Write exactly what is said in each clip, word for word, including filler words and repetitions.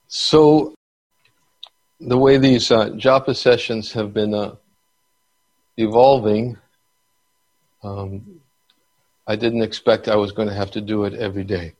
So, the way these uh, japa sessions have been uh, evolving, um, I didn't expect I was going to have to do it every day.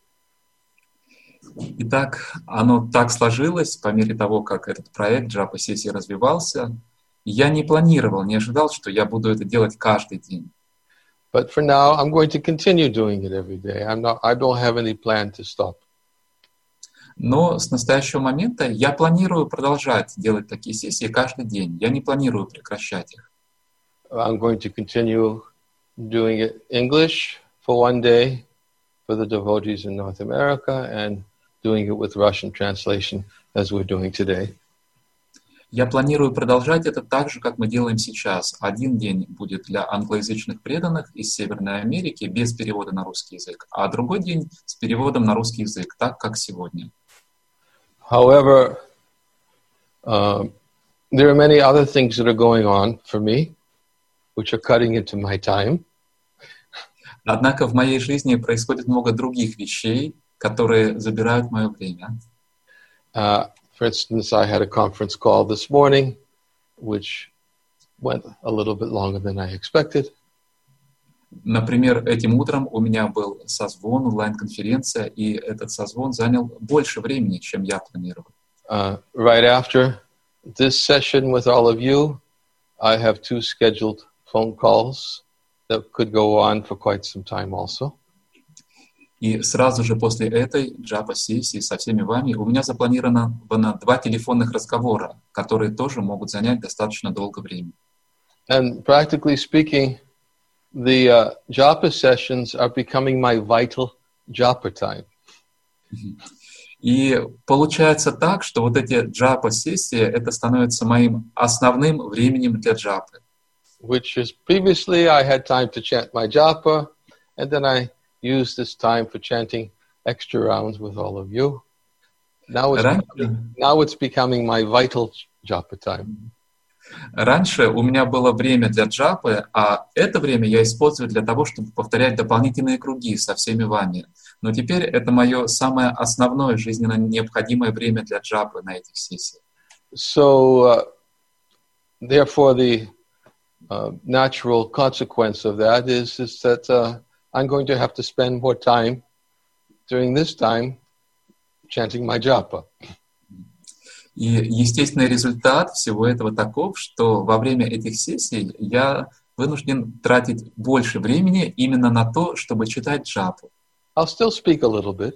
Итак, оно так сложилось по мере того, как этот проект джапа-сессии развивался. Я не планировал, не ожидал, что я буду это делать каждый день. But for now, I'm going to continue doing it every day. I'm not, I don't have any plan to stop. Но с настоящего момента я планирую продолжать делать такие сессии каждый день. Я не планирую прекращать их. I'm going to continue doing it English for one day for the devotees in North America and doing it with Russian translation as we're doing today. Я планирую продолжать это так же, как мы делаем сейчас. Один день будет для англоязычных преданных из Северной Америки без перевода на русский язык, а другой день с переводом на русский язык, так как сегодня. However, uh, there are many other things that are going on for me, which are cutting into my time. Однако в моей жизни происходит много других вещей, которые забирают мое время. Uh, for instance, I had a conference call this morning, which went a little bit longer than I expected. Например, этим утром у меня был созвон, онлайн-конференция, и этот созвон занял больше времени, чем я планировал. Uh, right after this session with all of you, I have two scheduled phone calls that could go on for quite some time also. И сразу же после этой джапа-сессии со всеми вами у меня запланировано два телефонных разговора, которые тоже могут занять достаточно долго времени. And practically speaking, the uh, japa sessions are becoming my vital japa time. И получается так, что вот эти джапа-сессии, это становится моим основным временем для джапы. Which is previously I had time to chant my japa, and then I used this time for chanting extra rounds with all of you. Now it's, becoming, now it's becoming my vital japa time. Раньше у меня было время для джапы, а это время я использую для того, чтобы повторять дополнительные круги со всеми вами. Но теперь это мое самое основное жизненно необходимое время для джапы на этих сессиях. So, uh, therefore, the uh, natural consequence of that is, is that uh, I'm going to have to spend more time during this time chanting my japa. И естественный результат всего этого таков, что во время этих сессий я вынужден тратить больше времени именно на то, чтобы читать джапу. I'll still speak a little bit.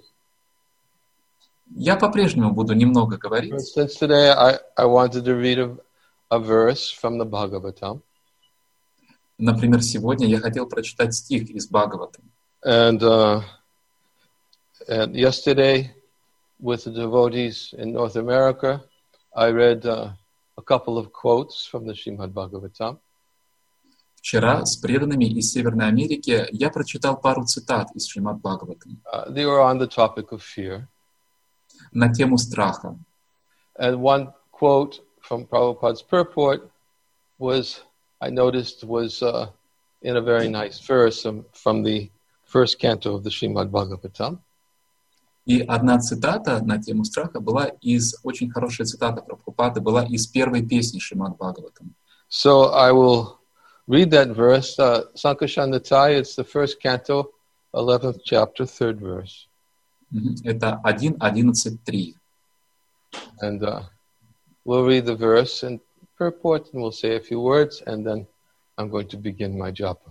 Я по-прежнему буду немного говорить. For instance, today I, I wanted to read a, a verse from the Bhagavatam. Например, сегодня я хотел прочитать стих из Бхагаватам. And, uh, and yesterday, with the devotees in North America, I read uh, a couple of quotes from the Srimad Bhagavatam. Вчера с преданными из Северной Америки я прочитал пару цитат из Шримад Бхагаватам. Uh, they were on the topic of fear. На тему страха. And one quote from Prabhupada's purport was, I noticed, was uh, in a very nice verse um, from the first canto of the Srimad Bhagavatam. И одна цитата на тему страха была из, очень хорошая цитата Прабхупады, была из первой песни Шримад Бхагаватам. So I will read that verse, uh, Sankashandatai, it's the first canto, eleventh chapter, third verse. Это один одиннадцать три. And uh, we'll read the verse and purport, and we'll say a few words, and then I'm going to begin my japa.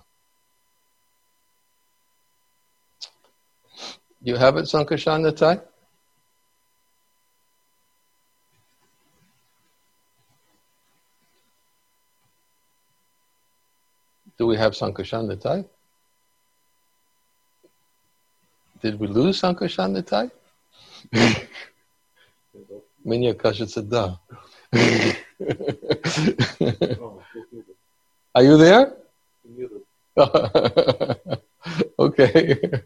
You have it, Sankashandatai? Do we have Sankashandatai? Did we lose Sankashandatai? Мне кажется, да. Are you there? Okay.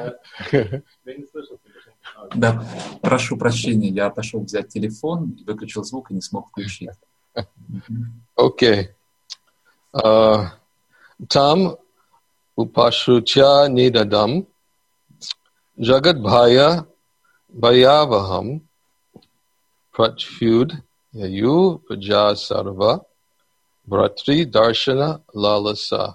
Да, прошу прощения, я отошел взять телефон, выключил звук и не смог включить. Okay. Uh, Tam upashrucha nidadam jagat bhaya bhayavaham Pratyud Yayu Praja Sarva Bratri Darshana Lalasa.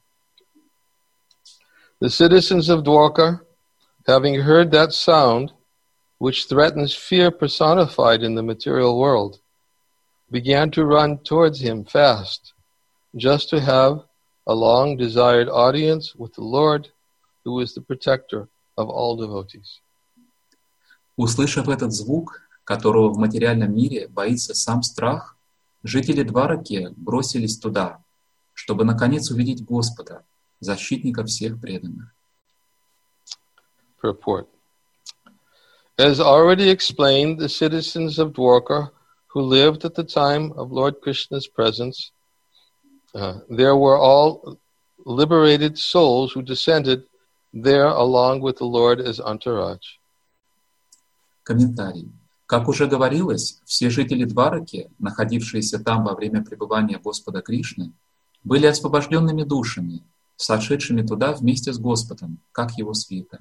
The citizens of Dwarka, having heard that sound, which threatens fear personified in the material world, began to run towards him fast, just to have a long-desired audience with the Lord, who is the protector of all devotees. Услышав этот звук, которого в материальном мире боится сам страх, жители Двараки бросились туда, чтобы наконец увидеть Господа, защитника всех преданных. Purport. As already explained, the citizens of Dwarka who lived at the time of Lord Krishna's presence, uh, there were all liberated souls who descended there along with the Lord as entourage. Комментарий. Как уже говорилось, все жители Двараки, находившиеся там во время пребывания Господа Кришны, были освобожденными душами, сошедшими туда вместе с Господом, как его свита.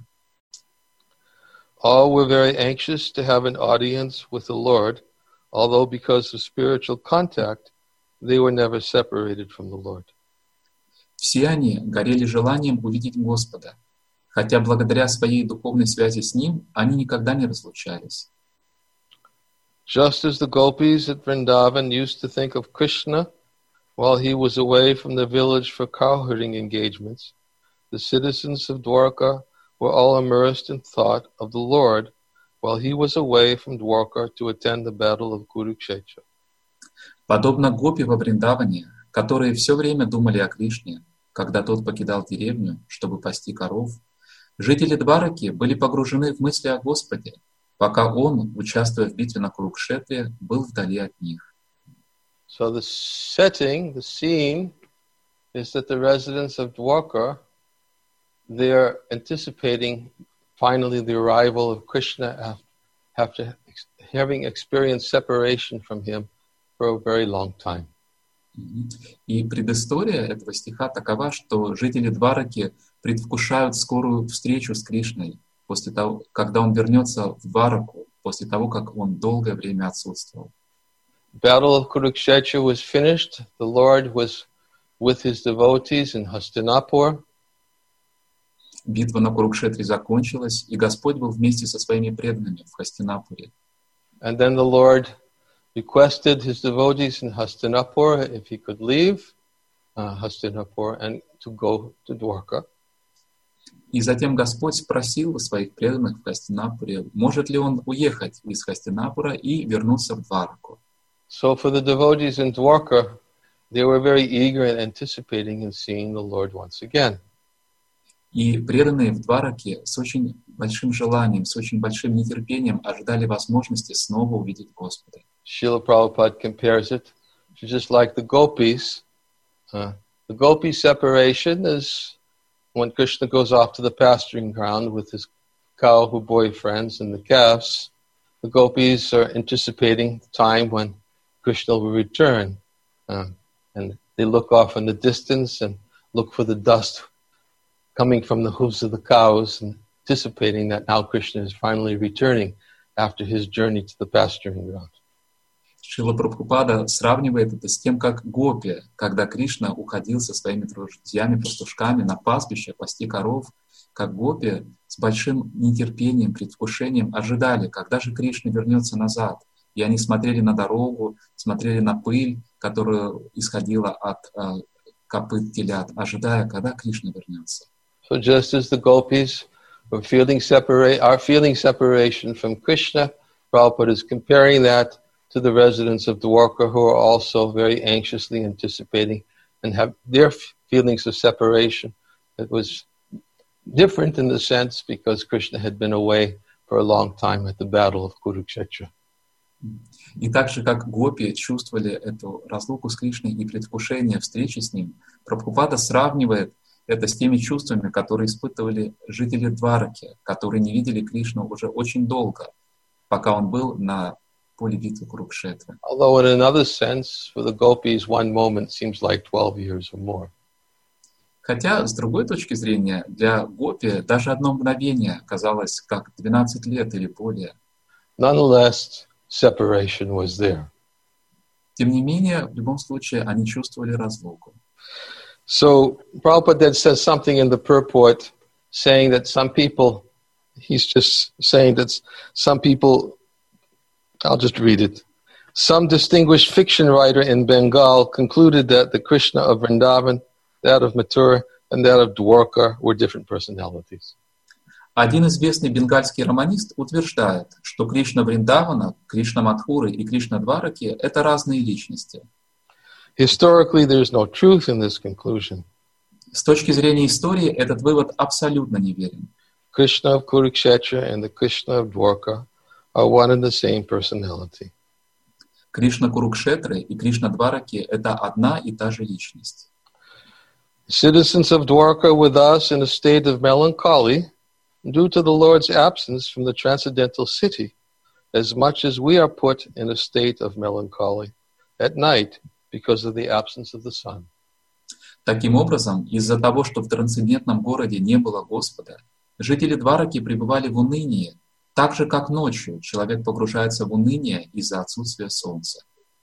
All were very anxious to have an audience with the Lord, although because of spiritual contact, they were never separated from the Lord. Все они горели желанием увидеть Господа, хотя благодаря своей духовной связи с Ним они никогда не разлучались. Just as the gopis at Vrindavan used to think of Krishna while he was away from the village for cow-herding engagements, the citizens of Dwarka were all immersed in thought of the Lord while he was away from Dwarka to attend the battle of Kurukshetra. Подобно гопи во Вриндаване, которые все время думали о Кришне, когда тот покидал деревню, чтобы пасти коров, жители Двараки были погружены в мысли о Господе, пока он, участвуя в битве на Курукшетре, был вдали от них. So the setting, the scene, is that the residents of Dwarka, they're anticipating finally the arrival of Krishna after having experienced separation from him for a very long time. И предыстория этого стиха такова, что жители Двараки предвкушают скорую встречу с Кришной, после того, когда он вернется в Двараку, после того, как он долгое время отсутствовал. Battle of Kurukshetra was finished. The Lord was with his devotees in Hastinapur. Битва на Курукшетре закончилась, и Господь был вместе со своими преданными в Хастинапуре. And then the Lord requested his devotees in Hastinapur if he could leave uh, Hastinapur and to go to Dwarka. И затем Господь спросил своих преданных в Хастинапуре, может ли он уехать из Хастинапура и вернуться в Двараку. So for the devotees in Dwarka, they were very eager and anticipating in seeing the Lord once again. И преданные в Двараке с очень большим желанием, с очень большим нетерпением ожидали возможности снова увидеть Господа. Srila Prabhupada compares it to just like the gopis. Uh, the gopi separation is when Krishna goes off to the pasturing ground with his cow boyfriends and the calves. The gopis are anticipating the time when Krishna will return. Uh, and they look off in the distance and look for the dust coming from the hooves of the cows, and anticipating that now Krishna is finally returning after his journey to the pasturing ground. Шрила Прабхупада сравнивает это с тем, как гопи, когда Кришна уходил со своими друзьями-пастушками на пастбище пасти коров, как гопи с большим нетерпением, предвкушением ожидали, когда же Кришна вернется назад. И они смотрели на дорогу, смотрели на пыль, которая исходила от э, копыт телят, ожидая, когда Кришна вернется. So just as the gopis were feeling separate, are feeling separation from Krishna, Prabhupada is comparing that to the residents of Dwarka who are also very anxiously anticipating and have their feelings of separation. It was different in the sense because Krishna had been away for a long time at the battle of Kurukshetra. И так же, как гопи чувствовали эту разлуку с Кришной и предвкушение встречи с ним, Прабхупада сравнивает это с теми чувствами, которые испытывали жители Двараки, которые не видели Кришну уже очень долго, пока он был на поле битвы Курукшетра. Although in another sense, for the gopis, one moment seems like twelve years or more. Хотя, с другой точки зрения, для гопи даже одно мгновение казалось как двенадцать лет или более. Nonetheless, separation was there. Тем не менее, в любом случае, они чувствовали разлуку. So Prabhupada then says something in the purport saying that some people, he's just saying that some people, I'll just read it. Some distinguished fiction writer in Bengal concluded that the Krishna of Vrindavan, that of Mathura, and that of Dwarka were different personalities. Один известный бенгальский романист утверждает, что Кришна Вриндавана, Кришна Мадхуры и Кришна Двараки — это разные личности. Historically, there is no truth in this conclusion. С точки зрения истории, этот вывод абсолютно неверен. Krishna of Kurukshetra and the Krishna of Dwarka are one and the same personality. Кришна Курукшетры и Кришна Двараки — это одна и та же личность. Citizens of Dwarka were thus in a state of melancholy due to the Lord's absence from the transcendental city, as much as we are put in a state of melancholy at night because of the absence of the sun. Таким образом, из-за того, что в трансцендентном городе не было Господа, жители Двараки пребывали в унынии, так же, как ночью человек погружается в уныние из-за отсутствия солнца.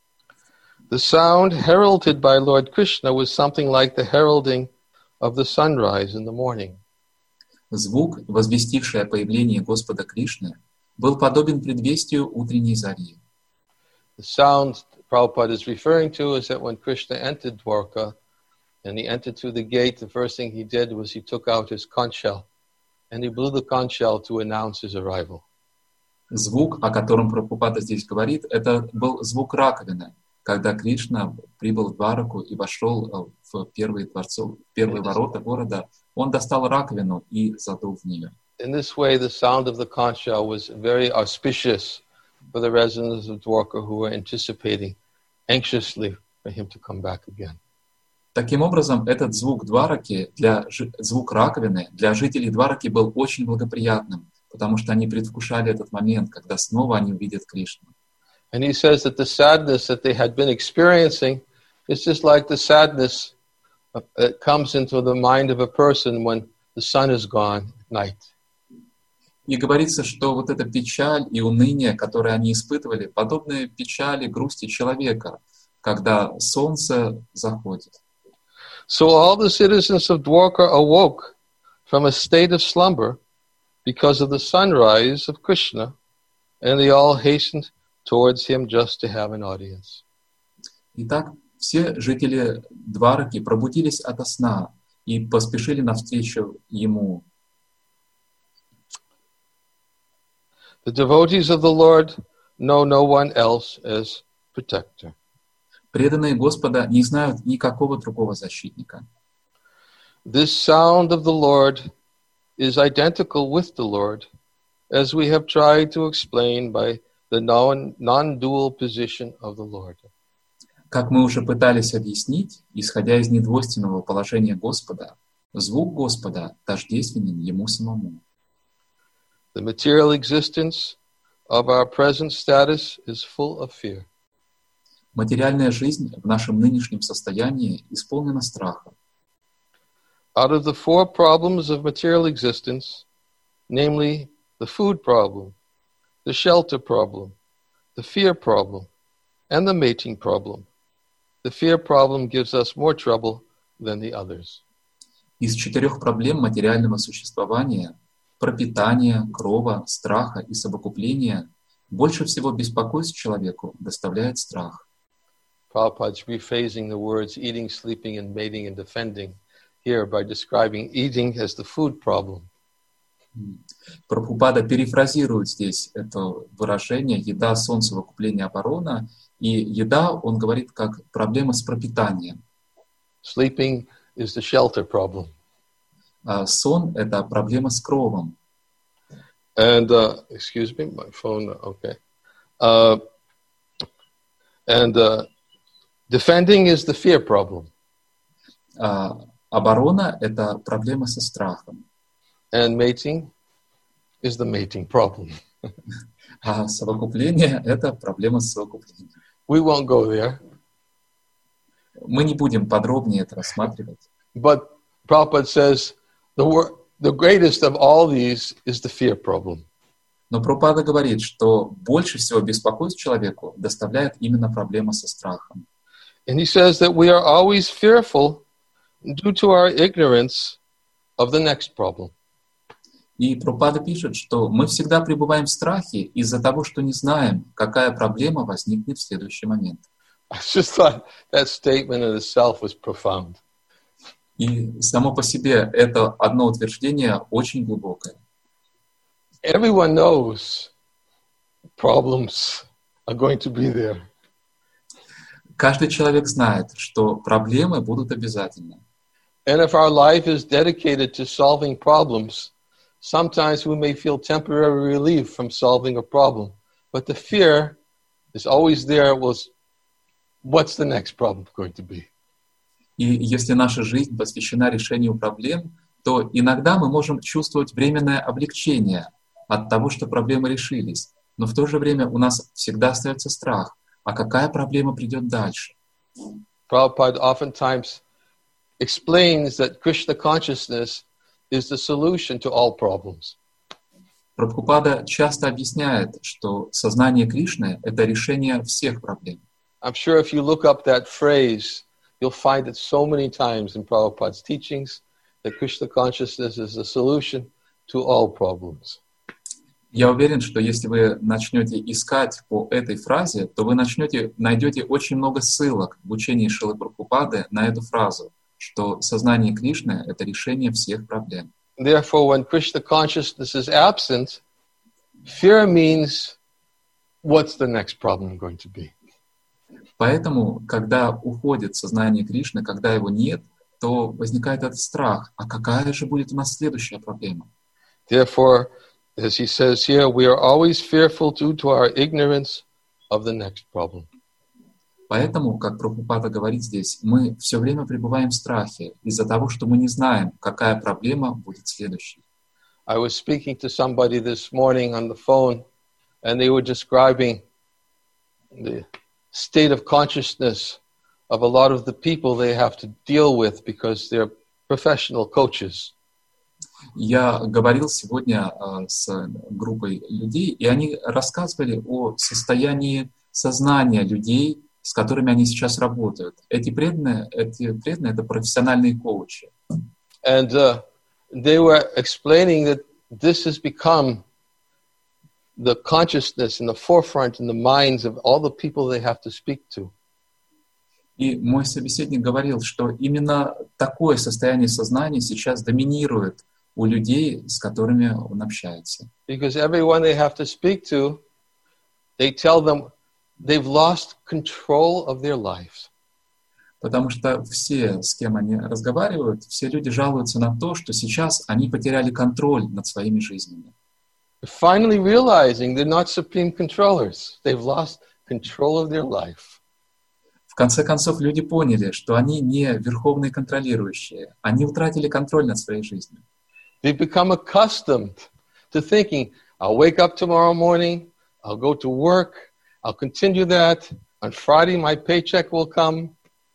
The sound heralded by Lord Krishna was something like the heralding of the sunrise in the morning. Звук, возвестивший о появлении Господа Кришны, был подобен предвестию утренней зари. The sound Prabhupada is referring to is that when Krishna entered Dwarka and he entered through the gate, the first thing he did was he took out his conch shell and he blew the conch shell to announce his arrival. Звук, о котором Прабхупада здесь говорит, это был звук раковины, когда Кришна прибыл в Двараку и вошел в первые дворцов, в первые ворота города, он достал раковину и задул в нее. In this way, the sound of the conch shell was very auspicious for the residents of Dwarka who were anticipating anxiously for him to come back again. Таким образом, этот звук Двараки, для, звук раковины для жителей Двараки был очень благоприятным, потому что они предвкушали этот момент, когда снова они увидят Кришну. And he says that the sadness that they had been experiencing is just like the sadness that comes into the mind of a person when the sun is gone at night. И говорится, что вот эта печаль и уныние, которые они испытывали, подобны печали, грусти человека, когда солнце заходит. So all the citizens of Dwarka awoke from a state of slumber because of the sunrise of Krishna, and they all hastened towards him just to have an audience. Итак, все жители Двараки пробудились ото сна и поспешили навстречу ему. The devotees of the Lord know no one else as protector. Преданные Господа не знают никакого другого защитника. This sound of the Lord is identical with the Lord, as we have tried to explain by the non, non-dual position of the Lord. Как мы уже пытались объяснить, исходя из недвойственного положения Господа, звук Господа тождественен Ему самому. The material existence of our present status is full of fear. Материальная жизнь в нашем нынешнем состоянии исполнена страха. Out of the four problems of material existence, namely the food problem, the shelter problem, the fear problem, and the mating problem, the fear problem gives us more trouble than the others. Из четырех проблем материального существования — пропитания, крова, страха и совокупления — больше всего беспокойств человеку доставляет страх. Prabhupada's rephrasing the words eating, sleeping, and mating and defending here by describing eating as the food problem. Прабхупада перефразирует здесь это выражение «еда, сон, совокупление, оборона», и еда, он говорит, как проблема с пропитанием. Sleeping is the shelter problem. А сон — это проблема с кровом. And, uh, excuse me, my phone, okay. Uh, and uh, defending is the fear problem. А оборона — это проблема со страхом. And mating is the mating problem. А совокупление — это проблема с совокуплением. We won't go there. Мы не будем подробнее это рассматривать. But Prabhupada says the wor- the greatest of all these is the fear problem. Но Прабхупада говорит, что больше всего беспокойств человеку доставляет именно проблема со страхом. And he says that we are always fearful due to our ignorance of the next problem. И Прабхупада пишет, что мы всегда пребываем в страхе из-за того, что не знаем, какая проблема возникнет в следующий момент. I just thought that statement in itself was profound. И само по себе это одно утверждение очень глубокое. Everyone knows problems are going to be there. Каждый человек знает, что проблемы будут обязательно. And if our life is dedicated to solving problems, sometimes we may feel temporary relief from solving a problem. But the fear is always there, was, what's the next problem going to be? И если наша жизнь посвящена решению проблем, то иногда мы можем чувствовать временное облегчение от того, что проблемы решились. Но в то же время у нас всегда остается страх. А какая проблема придет дальше? Prabhupada oftentimes explains that Krishna consciousness is the solution to all problems. Прабхупада часто объясняет, что сознание Кришны — это решение всех проблем. I'm sure if you look up that phrase, you'll find it so many times in Prabhupada's teachings that Krishna consciousness is the solution to all problems. Я уверен, что если вы начнете искать по этой фразе, то вы начнете, найдете очень много ссылок в учении Шрилы Прабхупады на эту фразу, что сознание Кришны — это решение всех проблем. Therefore, when Krishna consciousness is absent, fear means, what's the next problem going to be? Поэтому, когда уходит сознание Кришны, когда его нет, то возникает этот страх. А какая же будет у нас следующая проблема? Therefore, as he says here, we are always fearful due to our ignorance of the next problem. Поэтому, как Прабхупада говорит здесь, мы все время пребываем в страхе из-за того, что мы не знаем, какая проблема будет следующей. I was speaking to somebody this morning on the phone, and they were describing the state of consciousness of a lot of the people they have to deal with because they're professional coaches. Я говорил сегодня uh, с группой людей, и они рассказывали о состоянии сознания людей, с которыми они сейчас работают. Эти преданные, эти преданные — это профессиональные коучи. And uh, they were explaining that this has become the consciousness in the forefront in the minds of all the people they have to speak to. И мой собеседник говорил, что именно такое состояние сознания сейчас доминирует у людей, с которыми он общается. Because everyone they have to speak to, they tell them they've lost control of their lives. Потому что все, с кем они разговаривают, все люди жалуются на то, что сейчас они потеряли контроль над своими жизнями. Finally realizing they're not supreme controllers. They've lost control of their life. В конце концов, люди поняли, что они не верховные контролирующие. Они утратили контроль над своей жизнью. They've become accustomed to thinking, I'll wake up tomorrow morning, I'll go to work, I'll continue that, on Friday my paycheck will come.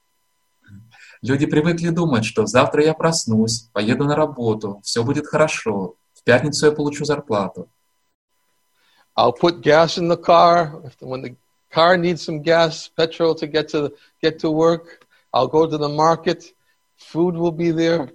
Люди привыкли думать, что завтра я проснусь, поеду на работу, все будет хорошо, в пятницу я получу зарплату. I'll put gas in the car. If the, when the car needs some gas, petrol to get to the, get to work, I'll go to the market. Food will be there.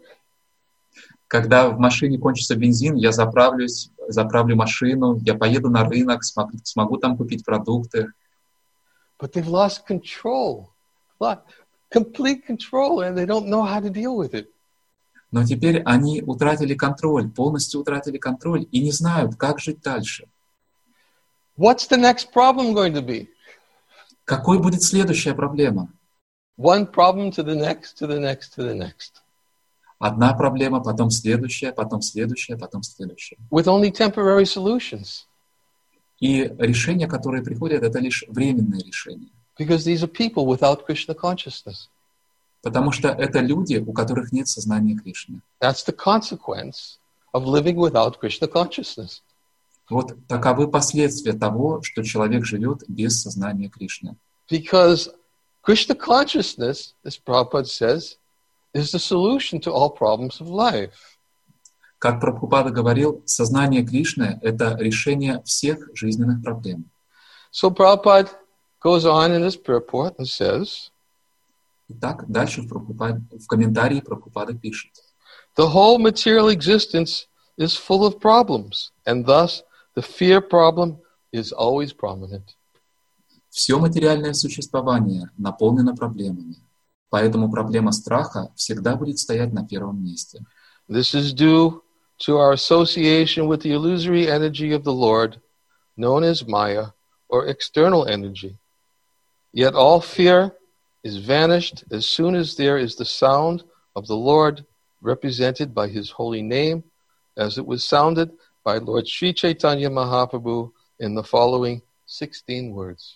Когда в машине кончится бензин, я заправлюсь, заправлю машину, я поеду на рынок, смогу, смогу там купить продукты. But they've lost control, complete control, and they don't know how to deal with it. Но теперь они утратили контроль, полностью утратили контроль и не знают, как жить дальше. What's the next problem going to be? Какой будет следующая проблема? One problem to the next, to the next, to the next. Одна проблема, потом следующая, потом следующая, потом следующая. With only temporary solutions. И решения, которые приходят, это лишь временные решения. Because these are people without Krishna consciousness. Потому что это люди, у которых нет сознания Кришны. That's the consequence of living without Krishna consciousness. Вот таковы последствия того, что человек живет без сознания Кришны. Because Krishna consciousness, as Prabhupada says, is the solution to all problems of life. Как Прабхупада говорил, сознание Кришны — это решение всех жизненных проблем. So Prabhupada goes on in his purport and says, Итак, дальше в, Прабхупаде, в комментарии Прабхупада пишет: the whole material existence is full of problems, and thus the fear problem is always prominent. Все материальное существование наполнено проблемами, поэтому проблема страха всегда будет стоять на первом месте. This is due to our association with the illusory energy of the Lord, known as Maya, or external energy. Yet all fear is vanished as soon as there is the sound of the Lord represented by his holy name, as it was sounded by Lord Sri Chaitanya Mahaprabhu in the following sixteen words.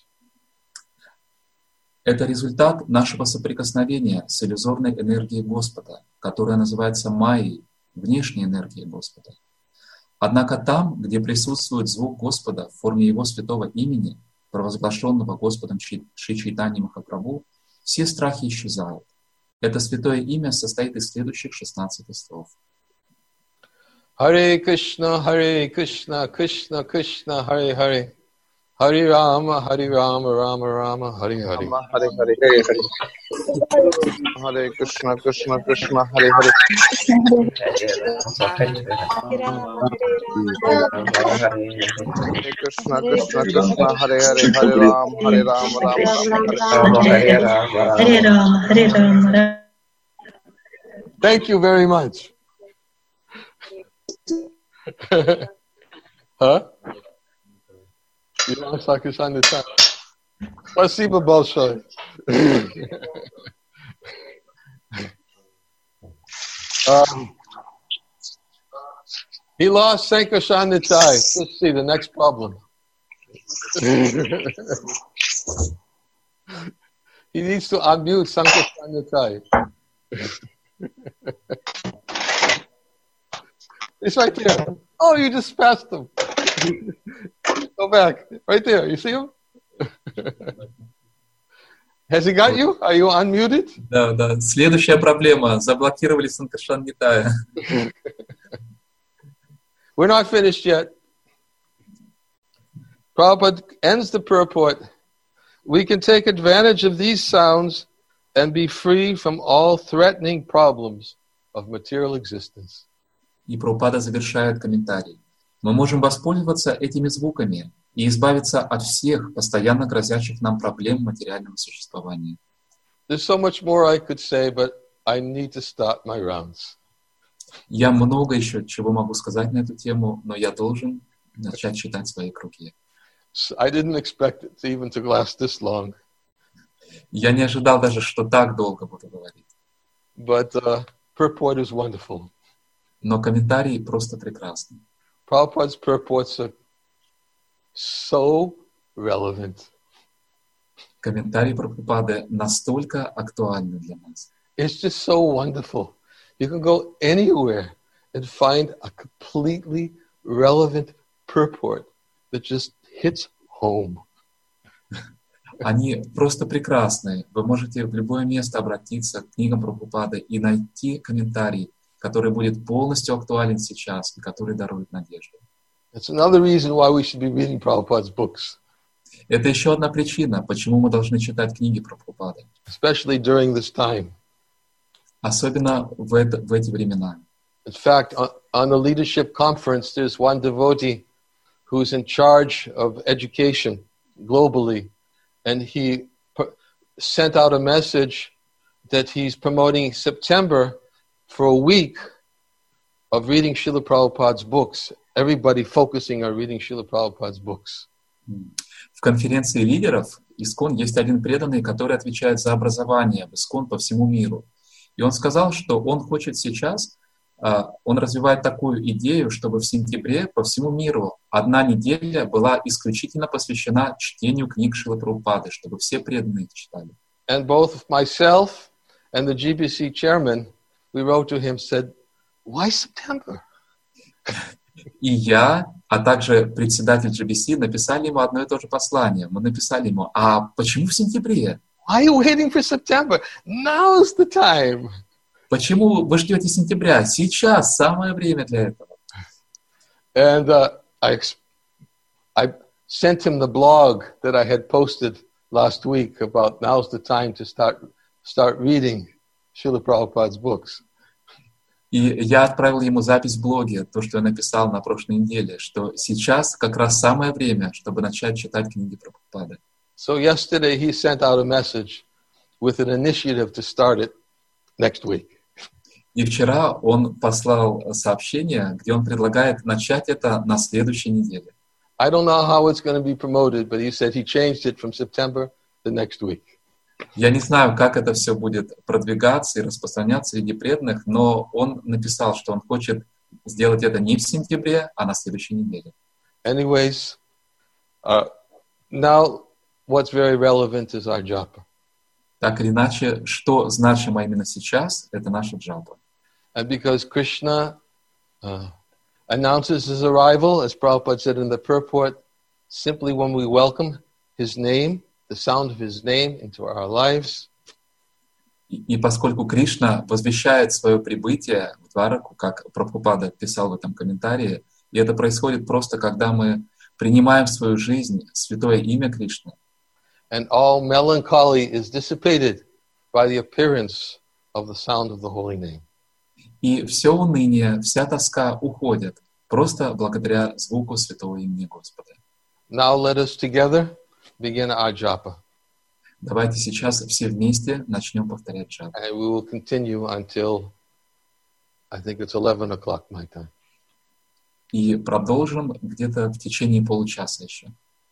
Это результат нашего соприкосновения с иллюзорной энергией Господа, которая называется Майей, внешней энергией Господа. Однако там, где присутствует звук Господа в форме Его святого имени, провозглашенного Господом Шри Чайтаньей Махапрабху, все страхи исчезают. Это святое имя состоит из следующих шестнадцати слов. Харе Кришна, Харе Кришна, Кришна Кришна, Харе Харе. Hare Rama, Hare Rama, Rama Rama, Hare Hare. Hare Hare, Hare Hare. Hare Krishna, Krishna Krishna, Hare Hare. Hare Krishna, Krishna Krishna, Hare Hare. Hare Ram, Hare Ram, Ram Hare Rama, Hare Rama. Thank you very much. Huh? You want to sign the time? Спасибо большое. um, he lost Sankashan Nitai. Let's see the next problem. He needs to unmute Sankashan Nitai. It's right there. Oh, you just passed him. Go back. Right there. You see him? Has he got you? Are you unmuted? Да, да. Следующая проблема. Заблокировали Санкаршан Нитая. We're not finished yet. Prabhupada ends the purport. We can take advantage of these sounds and be free from all threatening problems of material existence. И Прабхупада завершает комментарий. Мы можем воспользоваться этими звуками и избавиться от всех постоянно грозящих нам проблем материального существования. There's so much more I could say, but I need to start my rounds. Я много еще чего могу сказать на эту тему, но я должен начать читать свои круги. I didn't expect it to even to last this long. Я не ожидал даже, что так долго буду говорить. But uh, purport is wonderful. Но комментарии просто прекрасны. Prabhupada's purports are so relevant. Комментарии Прабхупады настолько актуальны для нас. It's just so wonderful. You can go anywhere and find a completely relevant purport that just hits home. Они просто прекрасны. Вы можете в любое место обратиться к книгам Прабхупады и найти комментарий, который будет полностью актуален сейчас и который дарует надежду. It's another reason why we should be reading Prabhupada's books. Это еще одна причина, почему мы должны читать книги Прабхупады. Especially during this time. Особенно в, это, в эти времена. In fact, on, on the leadership conference, there's one devotee who's in charge of education globally, and he p- sent out a message that he's promoting September for a week of reading Srila Prabhupada's books. Everybody focusing on reading Srila Prabhupada's books. В конференции лидеров ИСККОН есть один преданный, который отвечает за образование в ИСККОН по всему миру. И он сказал, что он хочет сейчас, он развивает такую идею, чтобы в сентябре по всему миру одна неделя была исключительно посвящена чтению книг Шрилы Прабхупады, чтобы все преданные их читали. And both myself and the G B C chairman, we wrote to him, said, why September? И я, а также председатель джи би си написали ему одно и то же послание. Мы написали ему, а почему в сентябре? Why are you waiting for September? Now's the time. Почему вы ждете сентября? Сейчас самое время для этого. And uh, I, I sent him the blog that I had posted last week about now's the time to start start reading Srila Prabhupada's books. И я отправил ему запись в блоге, то, что я написал на прошлой неделе, что сейчас как раз самое время, чтобы начать читать книги Прабхупады. So yesterday he sent out a message with an initiative to start it next week. И вчера он послал сообщение, где он предлагает начать это на следующей неделе. I don't know how it's going to be promoted, but he said he changed it from September to next week. Я не знаю, как это все будет продвигаться и распространяться среди преданных, но он написал, что он хочет сделать это не в сентябре, а на следующей неделе. Anyways, uh, now what's very relevant is our japa. Так или иначе, что значимо именно сейчас, это наша джапа. And because Krishna uh, announces his arrival, as Prabhupada said in the purport, simply when we welcome his name, the sound of his name into our lives. И, и поскольку Кришна возвещает свое прибытие в Двараку, как Прабхупада писал в этом комментарии, и это происходит просто, когда мы принимаем в свою жизнь святое имя Кришны. And all melancholy is dissipated by the appearance of the sound of the holy name. И все уныние, вся тоска уходят просто благодаря звуку святого имени Господа. Now let us together begin our japa. Давайте сейчас все вместе начнем повторять джапу. And we will continue until, I think it's eleven o'clock my time. И продолжим где-то в течение получаса еще.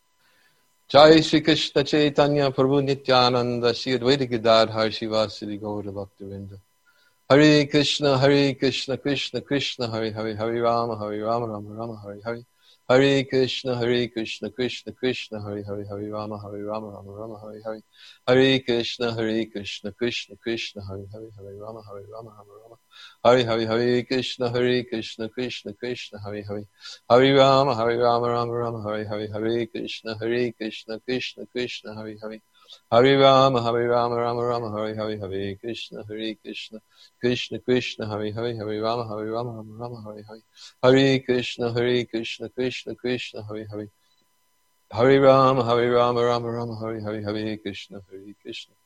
Jai Shri Krishna Chaitanya Prabhu Nityananda Shri Advaita Gadadhar Shivasiri Gaura Bhaktivinoda. Hare Krishna, Hare Krishna, Krishna Krishna, Hare Hare, Hare Rama, Hare Rama, Rama Rama, Hare Hare. Hare Krishna, Hare Krishna, Krishna Krishna, Hare Hare, Hare Rama, Hare Rama, Rama Rama, Hare Hare. Hare Krishna, Hare Krishna, Krishna Krishna, Hare Hare, Hare Rama, Hare Rama, Rama Rama. Hare Hare, Hare Krishna, Hare Krishna, Krishna Krishna, Hare Hare. Hare Rama, Hare Rama, Rama Rama, Hare Hare. Hare Krishna, Hare Krishna, Krishna Krishna, Hare Hare. Hare Rama, Hare Rama, Rama Rama, Hare Hare. Hare Krishna, Hare Krishna, Krishna Krishna, Hare Hare. Hare Rama, Hare Rama, Rama Rama, Hare Hare. Hare Krishna, Hare Krishna, Krishna Krishna, Hare Hare. Hare Rama, Hare Rama, Rama Rama, Hare Hare. Hare Krishna, Hare Krishna,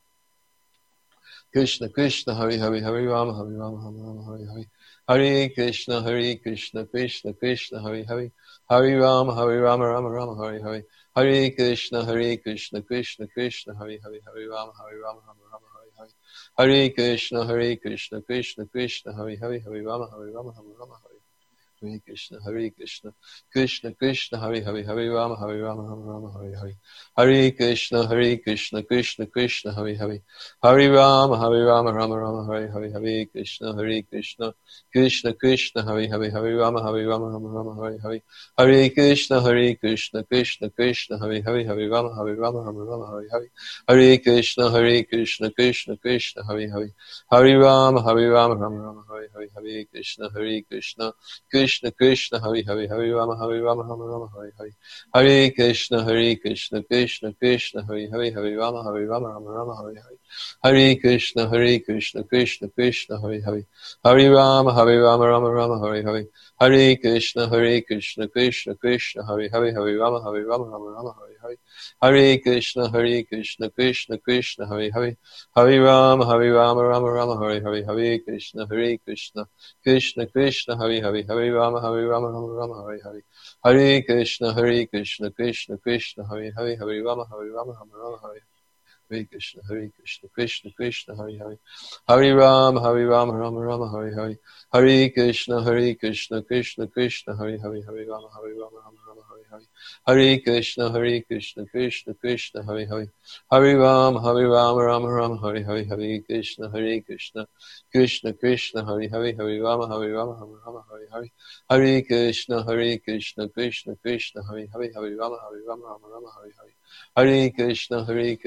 Krishna Krishna, Hare Hare. Hare Rama, Hare Rama, Rama Rama, Hare Hare. Hare Krishna, Hare Krishna, Krishna Krishna, Hare Hare. Hare Rama, Hare Rama, Rama Rama, Hare Hare. Hare Krishna, Hare Krishna, Krishna Krishna, Hare Hare. Hare Rama, Hare Rama, Rama Rama, Hare Hare. Hare Krishna, Hare Krishna, Krishna Krishna, Hare Hare. Hare Rama, Hare Rama, Rama Rama, Hare Hare. Hare Krishna, Hare Krishna, Krishna Krishna, Hare Hare. Hare Rama, Hare Rama, Rama Rama, Hare Hare. Hare Krishna, Hare Krishna, Krishna Krishna, Hare Hare. Hare Rama, Hare Rama, Rama Rama, Hare Hare. Hare Krishna, Hare Krishna, Krishna Krishna, Hare Hare. Hare Rama, Hare Rama, Rama Rama, Hare Hare. Hare Krishna, Hare Krishna, Krishna Krishna, Hare Hare. Hare Rama, Hare Rama, Rama Rama, Hare Hare. Hare Krishna, Hare Krishna, Krishna Krishna, Hare Hare. Hare Rama, Hare Rama, Rama Rama, Hare Hare. Hare Krishna, Hare Krishna, Krishna Krishna, Hare Hare. Hare Rama, Hare Rama, Rama Rama, Hare Hare. Hare Krishna, Hare Krishna, Krishna Krishna, Hare Hare. Hare Rama, Hare Rama, Rama Rama, Hare Hare. Hare Krishna, Hare Krishna, Krishna Krishna, Hare Hare. Hare Rama, Hare Rama, Rama Rama, Hare Hare. Hare Krishna, Hare Krishna, Krishna Krishna, Hare Hare. Hare Rama, Hare Rama, Rama Rama, Hare Hare. Hare Krishna, Hare Krishna, Krishna Krishna, Hare Hare. Hare Rama, Hare Rama, Rama Rama, Hare Hare. Hare Krishna, Hare Krishna, Krishna Krishna, Hare Hare. Hare Rama, Hare Rama, Rama Rama, Hare Hare. Hare Krishna, Hare Krishna, Krishna Krishna, Hare Hare. Hare Rama, Hare Rama, Rama Rama, Hare Hare. Hare Krishna, Hare Krishna, Krishna Krishna, Hare Hare. Hare Rama, Hare Rama, Rama Rama, Hare Hare. Hare Krishna, Hare Krishna, Krishna Krishna, Hare Hare. Hare Rama, Hare Rama, Rama Rama, Hare Hare. Hare Krishna, Hare Krishna, Krishna Krishna, Hare Hare. Hare Rama, Hare Rama, Rama Rama, Hare Hare. Hare Krishna, Hare Krishna, Krishna Krishna, Hare Hare. Hare Rama, Hare Rama, Rama Rama, Hare Hare. Hare Krishna, Hare Krishna, Krishna Krishna, Hare Hare. Hare Rama, Hare Rama, Rama Rama, Hare Hare. Hare Krishna, Hare Krishna,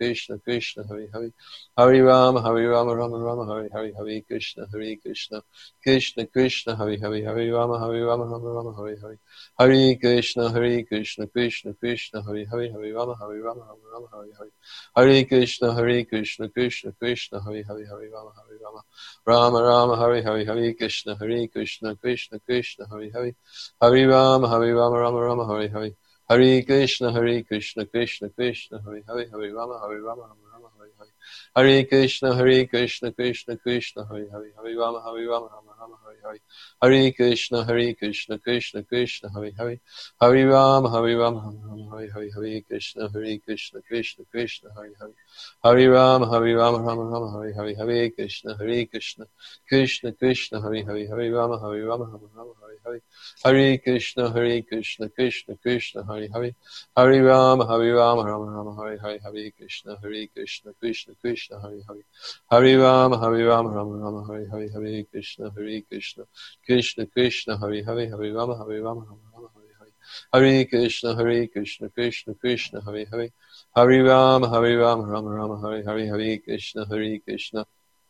Krishna Krishna Hare Hare Hare Rama Hare Rama Rama Rama Hare Hare Hare Krishna Hare Krishna Krishna Krishna Hare Hare Hare Rama Hare Rama Rama Rama Hare Hare Hare Krishna Hare Krishna Krishna Krishna Hare Hare Hare Rama Hare Rama Rama Rama Hare Hare Hare Krishna Hare Krishna Krishna Krishna Hare Hare Hare Rama Hare Rama Rama Rama Hare Hare Hare Krishna Hare Krishna Krishna Krishna Hare Hare Hare Rama Hare Rama Rama Rama Hare Hare Hare Krishna Hare Krishna Krishna Krishna Hare Hare Hare Rama Hare Rama Rama Rama Hare Hare Hare Krishna Hare Krishna Krishna Krishna Hare Hare Hare Rama Hare Rama Rama Rama Hare Hare Hare Krishna Hare Krishna Krishna Krishna Hare Hare Hare Rama Hare Rama Rama Hare Hare Hare Krishna Hare Krishna Krishna Krishna Hare Hare Hare Rama Hare Rama Rama Rama Hare Hare Hare Krishna Hare Krishna Krishna Krishna Hare Hare Hare Rama Hare Rama Rama Rama Hare Hare Hare Krishna Hare Krishna Krishna Krishna Hare Hare Hare Rama Hare Rama Rama Rama Hare Hare Hare Krishna Hare Krishna Krishna Krishna Hare Hare Hare Rama Hare Rama Rama Rama Hare Hare Hare Krishna Hare Krishna Krishna Krishna Hare Hare Hare Rama Hare Rama Rama Rama Hare Hare Hare Krishna Hare Krishna Krishna Krishna Hare Hare Hare Rama Hare Rama Rama Rama Hare Hare Hare Krishna Hare Krishna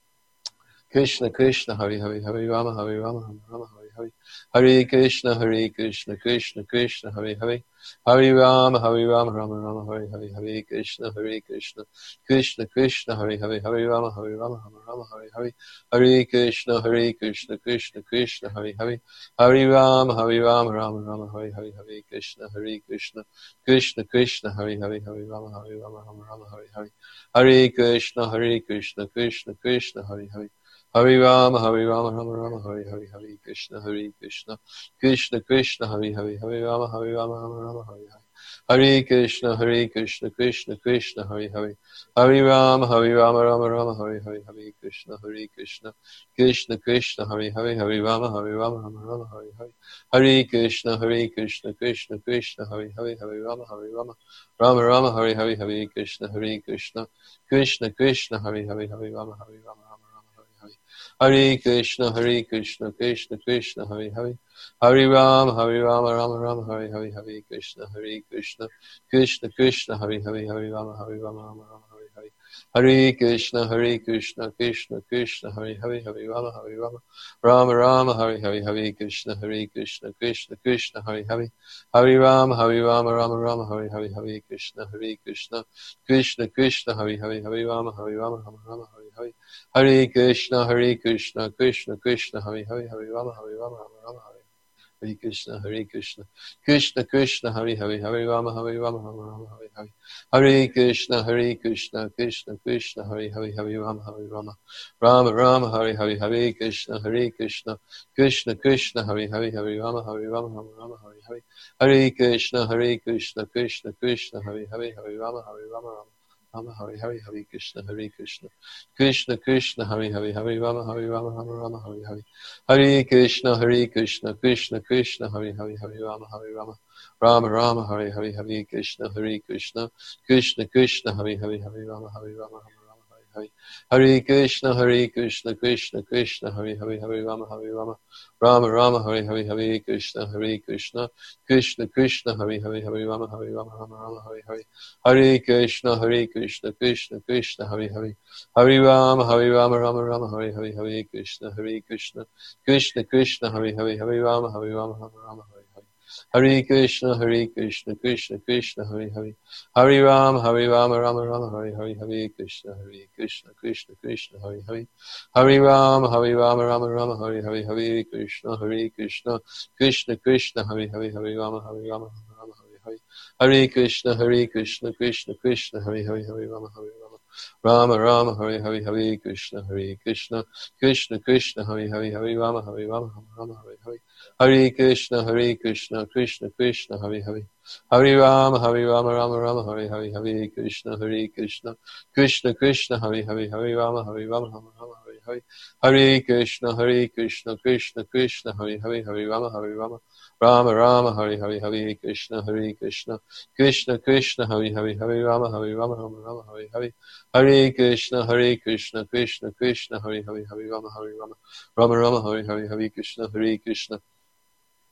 Krishna Krishna Hare Hare Hare Rama Hare Rama Rama Rama Hare Hare Hare Krishna Hare Krishna Krishna Krishna Hare Hare Hare Rama Hare Rama Rama Rama Hare Hare Hare Krishna Hare Krishna Krishna Krishna Hare Hare Hare Rama Hare Rama Rama Rama Hare Hare Hare Krishna Hare Krishna Krishna Krishna Hare Hare Hare Rama Hare Rama Rama Rama Hare Hare Hare Krishna Hare Krishna Krishna Krishna Hare Hare Hare Rama Hare Rama Rama Rama Hare Hare Hare Krishna Hare Krishna Krishna Krishna Hare Hare Hare Rama Hare Rama Rama Rama Hare Hare Hare Krishna Hare Krishna Krishna Krishna Hare Hare Hare Rama Hare Rama Rama Rama Hare Hare Hare Krishna Hare Krishna Krishna Krishna Hare Hare Hare Rama Hare Rama Rama Rama Hare Hare Hare Krishna Hare Krishna Krishna Krishna Hare Hare Hare Rama Hare Rama Rama Rama Hare Hare Hare Krishna Hare Krishna Krishna Krishna Hare Hare Hare Rama Hare Rama Rama Rama Hare Hare Hare Krishna Hare Krishna Krishna Krishna Hare Hare Hare Rama Hare Rama Hare Krishna Hare Krishna Krishna Krishna Hare Hare Hare Rama Hare Rama Rama Rama Hare Hare Hare Krishna Hare Krishna Krishna Krishna Hare Hare Hare Rama Hare Rama Rama Rama Hare Hare Hare Krishna Hare Krishna Krishna Krishna Hare Hare Hare Rama Hare Rama Rama Rama Hare Hare Hare Krishna Hare Krishna Krishna Krishna Hare Hare Hare Rama Hare Rama Rama Rama Hare Hare Hare Krishna Hare Krishna Krishna Krishna Hare Hare Hare Rama Hare Rama Rama Rama Hare Hare Hare Krishna Hare Krishna Krishna Krishna Hare Hare Hare Rama Hare Rama Rama Rama Hare Hare Krishna Hare Krishna Krishna Krishna Hare Hare Hare Rama Hare Rama Rama Rama Hare Hare Hare Krishna Hare Krishna Krishna Krishna Hare Hare Hare Rama Hare Rama Rama Rama Hare Hare Hare Krishna Hare Krishna Krishna Krishna Hare Hare Hare Rama Hare Rama Rama Rama Hare Hare Hare Krishna Hare Krishna Krishna Krishna Hare Hare Hare Rama Hare Rama Rama Rama Hare Hare Hare Krishna Hare Krishna Krishna Krishna Hare Hare Hare Rama Hare Rama Rama Rama Hare Hare Hare Krishna Hare Krishna Krishna Krishna Hare Hare Hare Rama Hare Rama Rama Rama Hare Hare Hare Krishna Hare Krishna Krishna Krishna Hare Hare Hare Rama Hare Rama Rama Hare Hare Hare Krishna Hare Krishna Krishna Krishna Hare Hare Hare Rama Hare Rama Rama Rama Hare Hare Hare Krishna Hare Krishna Krishna Krishna Hare Hare Hare Rama Hare Rama Rama Rama Hare Hare Hare Krishna Hare Krishna Krishna Krishna Hare Hare Hare Rama Hare Rama Rama Rama Hare Hare Hare Krishna Hare Krishna Krishna Krishna Hare Hare Hare Rama Hare Rama Rama Rama Hare Hare Hare Krishna Hare Krishna Krishna Krishna Hare Hare Hare Rama Hare Rama Rama Rama Hare Hare Hare Krishna Hare Krishna Krishna Krishna Hare Hare Hare Rama Hare Rama Rama Rama Hare Hare Hare Krishna Hare Krishna Krishna Krishna Hare Hare Hare Rama Hare Rama Rama Hare Hare Hare Krishna Hare Krishna Krishna Krishna Hare Hare Hare Rama Hare Rama Rama Rama Hare Hare Hare Krishna Hare Krishna Krishna Krishna Hare Hare Hare Rama Hare Rama Rama Hare Hare Hare Krishna Hare Krishna Krishna Krishna Hare Hare Hare Rama Hare Rama Rama Rama Hare Hare Hare Krishna Hare Krishna Krishna Krishna Hare Hare Hare Rama Hare Rama Rama Rama Hare Hare Hare Krishna Hare Krishna Krishna Krishna Hare Hare Hare Rama Hare Rama Rama Rama Hare Hare Hare Krishna Hare Krishna Krishna Krishna Hare Hare Hare Rama Hare Rama Rama Rama Hare Hare Hare Krishna Hare Krishna Krishna Krishna Hare Hare Hare Rama Hare Rama Rama Rama Hare Hare Hare Krishna Hare Krishna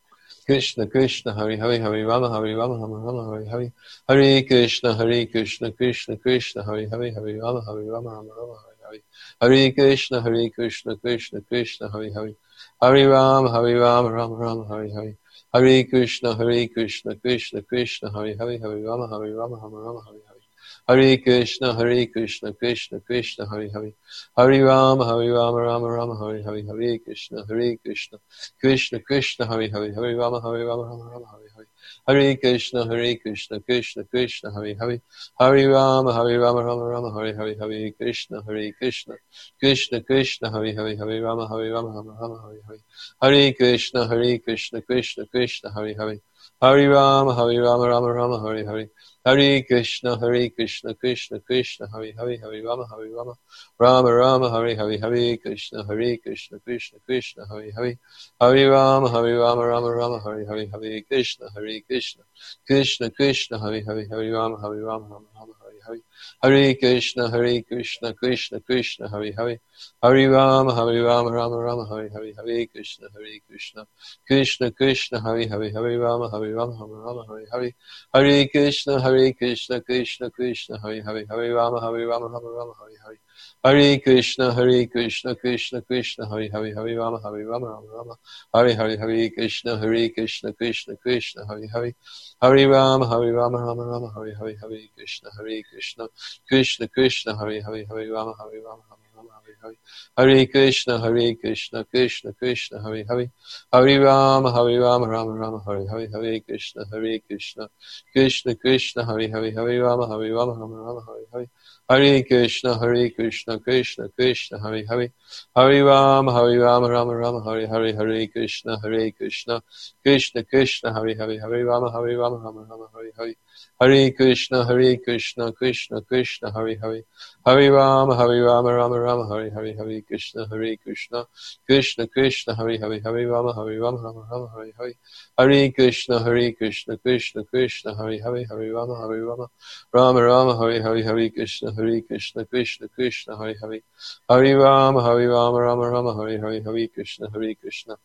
Krishna Krishna Hari Hari Hari Rama Hari Rama Rama Rama Hari Hari Hare Krishna Hare Krishna Krishna Krishna Hari Hari Hari Rama Hari Rama Rama Rama Hari Hari Hare Krishna Hare Krishna Krishna Krishna Hari Hari Hari Ram Hari Ram Rama Rama Hari Hari Hare Krishna Hare Krishna Krishna Krishna Hari Hari Hari Rama Hari Rama Rama Rama Hari Hari Hare Krishna Hare Krishna Krishna Krishna Hari Hari Hari Ram Hari Rama Rama Rama Hari Hari Hare Krishna Hare Krishna Krishna Krishna Hari Hari Hari Rama Hari Rama Rama Rama Hari Hari Hare Krishna Hare Krishna Krishna Krishna Hari Hari Hari Rama Hari Rama Rama Rama Hari Hari Hare Krishna Hare Krishna Krishna Krishna Hari Hari Hari Rama Hari Rama Rama Rama Hari Hari Hare Krishna Hare Krishna Krishna Krishna Hari Hari Hari Rama Hari Rama Rama Rama Hari Hari Hare Krishna Hare Krishna Krishna Krishna Hari Hari Hari Rama Hari Rama Rama Rama Hari Hari Hare Krishna Hare Krishna Krishna Krishna Hari Hari Hari Rama Hari Rama Rama Rama Hari Hari Hare Krishna Hare Krishna Krishna Krishna Hari Hari Hari Rama Hari Rama Rama Rama Hari Hari Hare Krishna Hare Krishna Krishna Krishna Hari Hari Hari Rama Hari Rama Rama Rama Hari Hari Hare Krishna Hare Krishna Krishna Krishna Hari Hari Hari Rama Hari Rama Rama Rama Hari Hari Hare Krishna Hare Krishna Krishna Krishna Hari Hari Hari Rama Hari Rama Rama Rama Hari Hari Hare Krishna Hare Krishna Krishna Krishna Hari Hari Hari Rama Hari Rama Rama Rama Hari Hari Hare Krishna Hare Krishna Krishna Krishna Hari Hari Hari Rama Hari Rama Rama Rama Hari Hari Hare Krishna Hare Krishna Krishna Krishna Hari Hari Hari Rama Hari Rama Rama Rama Hari Hari Hare Krishna Hare Krishna Krishna Krishna Hari Hari Hari Rama Hari Rama Rama Rama Hari Hari Hare Krishna Hare Krishna Krishna Krishna Hari Hari Hari Rama Hari Rama Rama Rama Hari Hari Hare Krishna Hare Krishna Krishna Krishna Hari Hari Hari Rama Hari Rama Rama Rama Hari Hari Hare Krishna Hare Krishna Krishna Krishna Hari Hari Hari Rama Hari Rama Rama Rama Hari Hari Hare Krishna Hare Krishna Krishna Krishna Hari Hari Hari Rama Hari Rama Rama Rama Hari Hari Hare Krishna Hare Krishna Krishna Krishna Hari Hari Hari Rama Hari Rama Rama Rama Hari Hari Hare Krishna Hare Krishna Krishna Krishna Hari Hari Hari Rama Hari Rama Rama Rama Hari Hari Hare Krishna Hare Krishna Krishna Krishna Hari Hari Hari Rama Hari Rama Rama Rama Hari Hari Hare Krishna Hare Krishna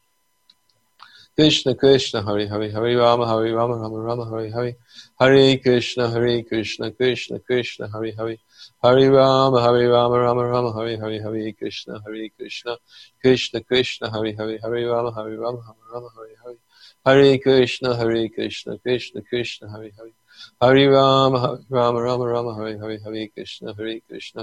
Krishna Krishna Hari Hari Hari Rama Hari Rama Rama Rama Hari Hari Hare Krishna Hare Krishna Krishna Krishna Hari Hari Hari Rama Hari Rama Rama Rama Hari Hari Hare Krishna Hare Krishna Krishna Krishna Hari Hari Hari Rama Hari Rama Rama Rama Hari Hari Hare Krishna Hare Krishna Krishna Krishna Hari Hari Hari Rama Hari Rama Rama Rama Hari Hari Hare Krishna Hare Krishna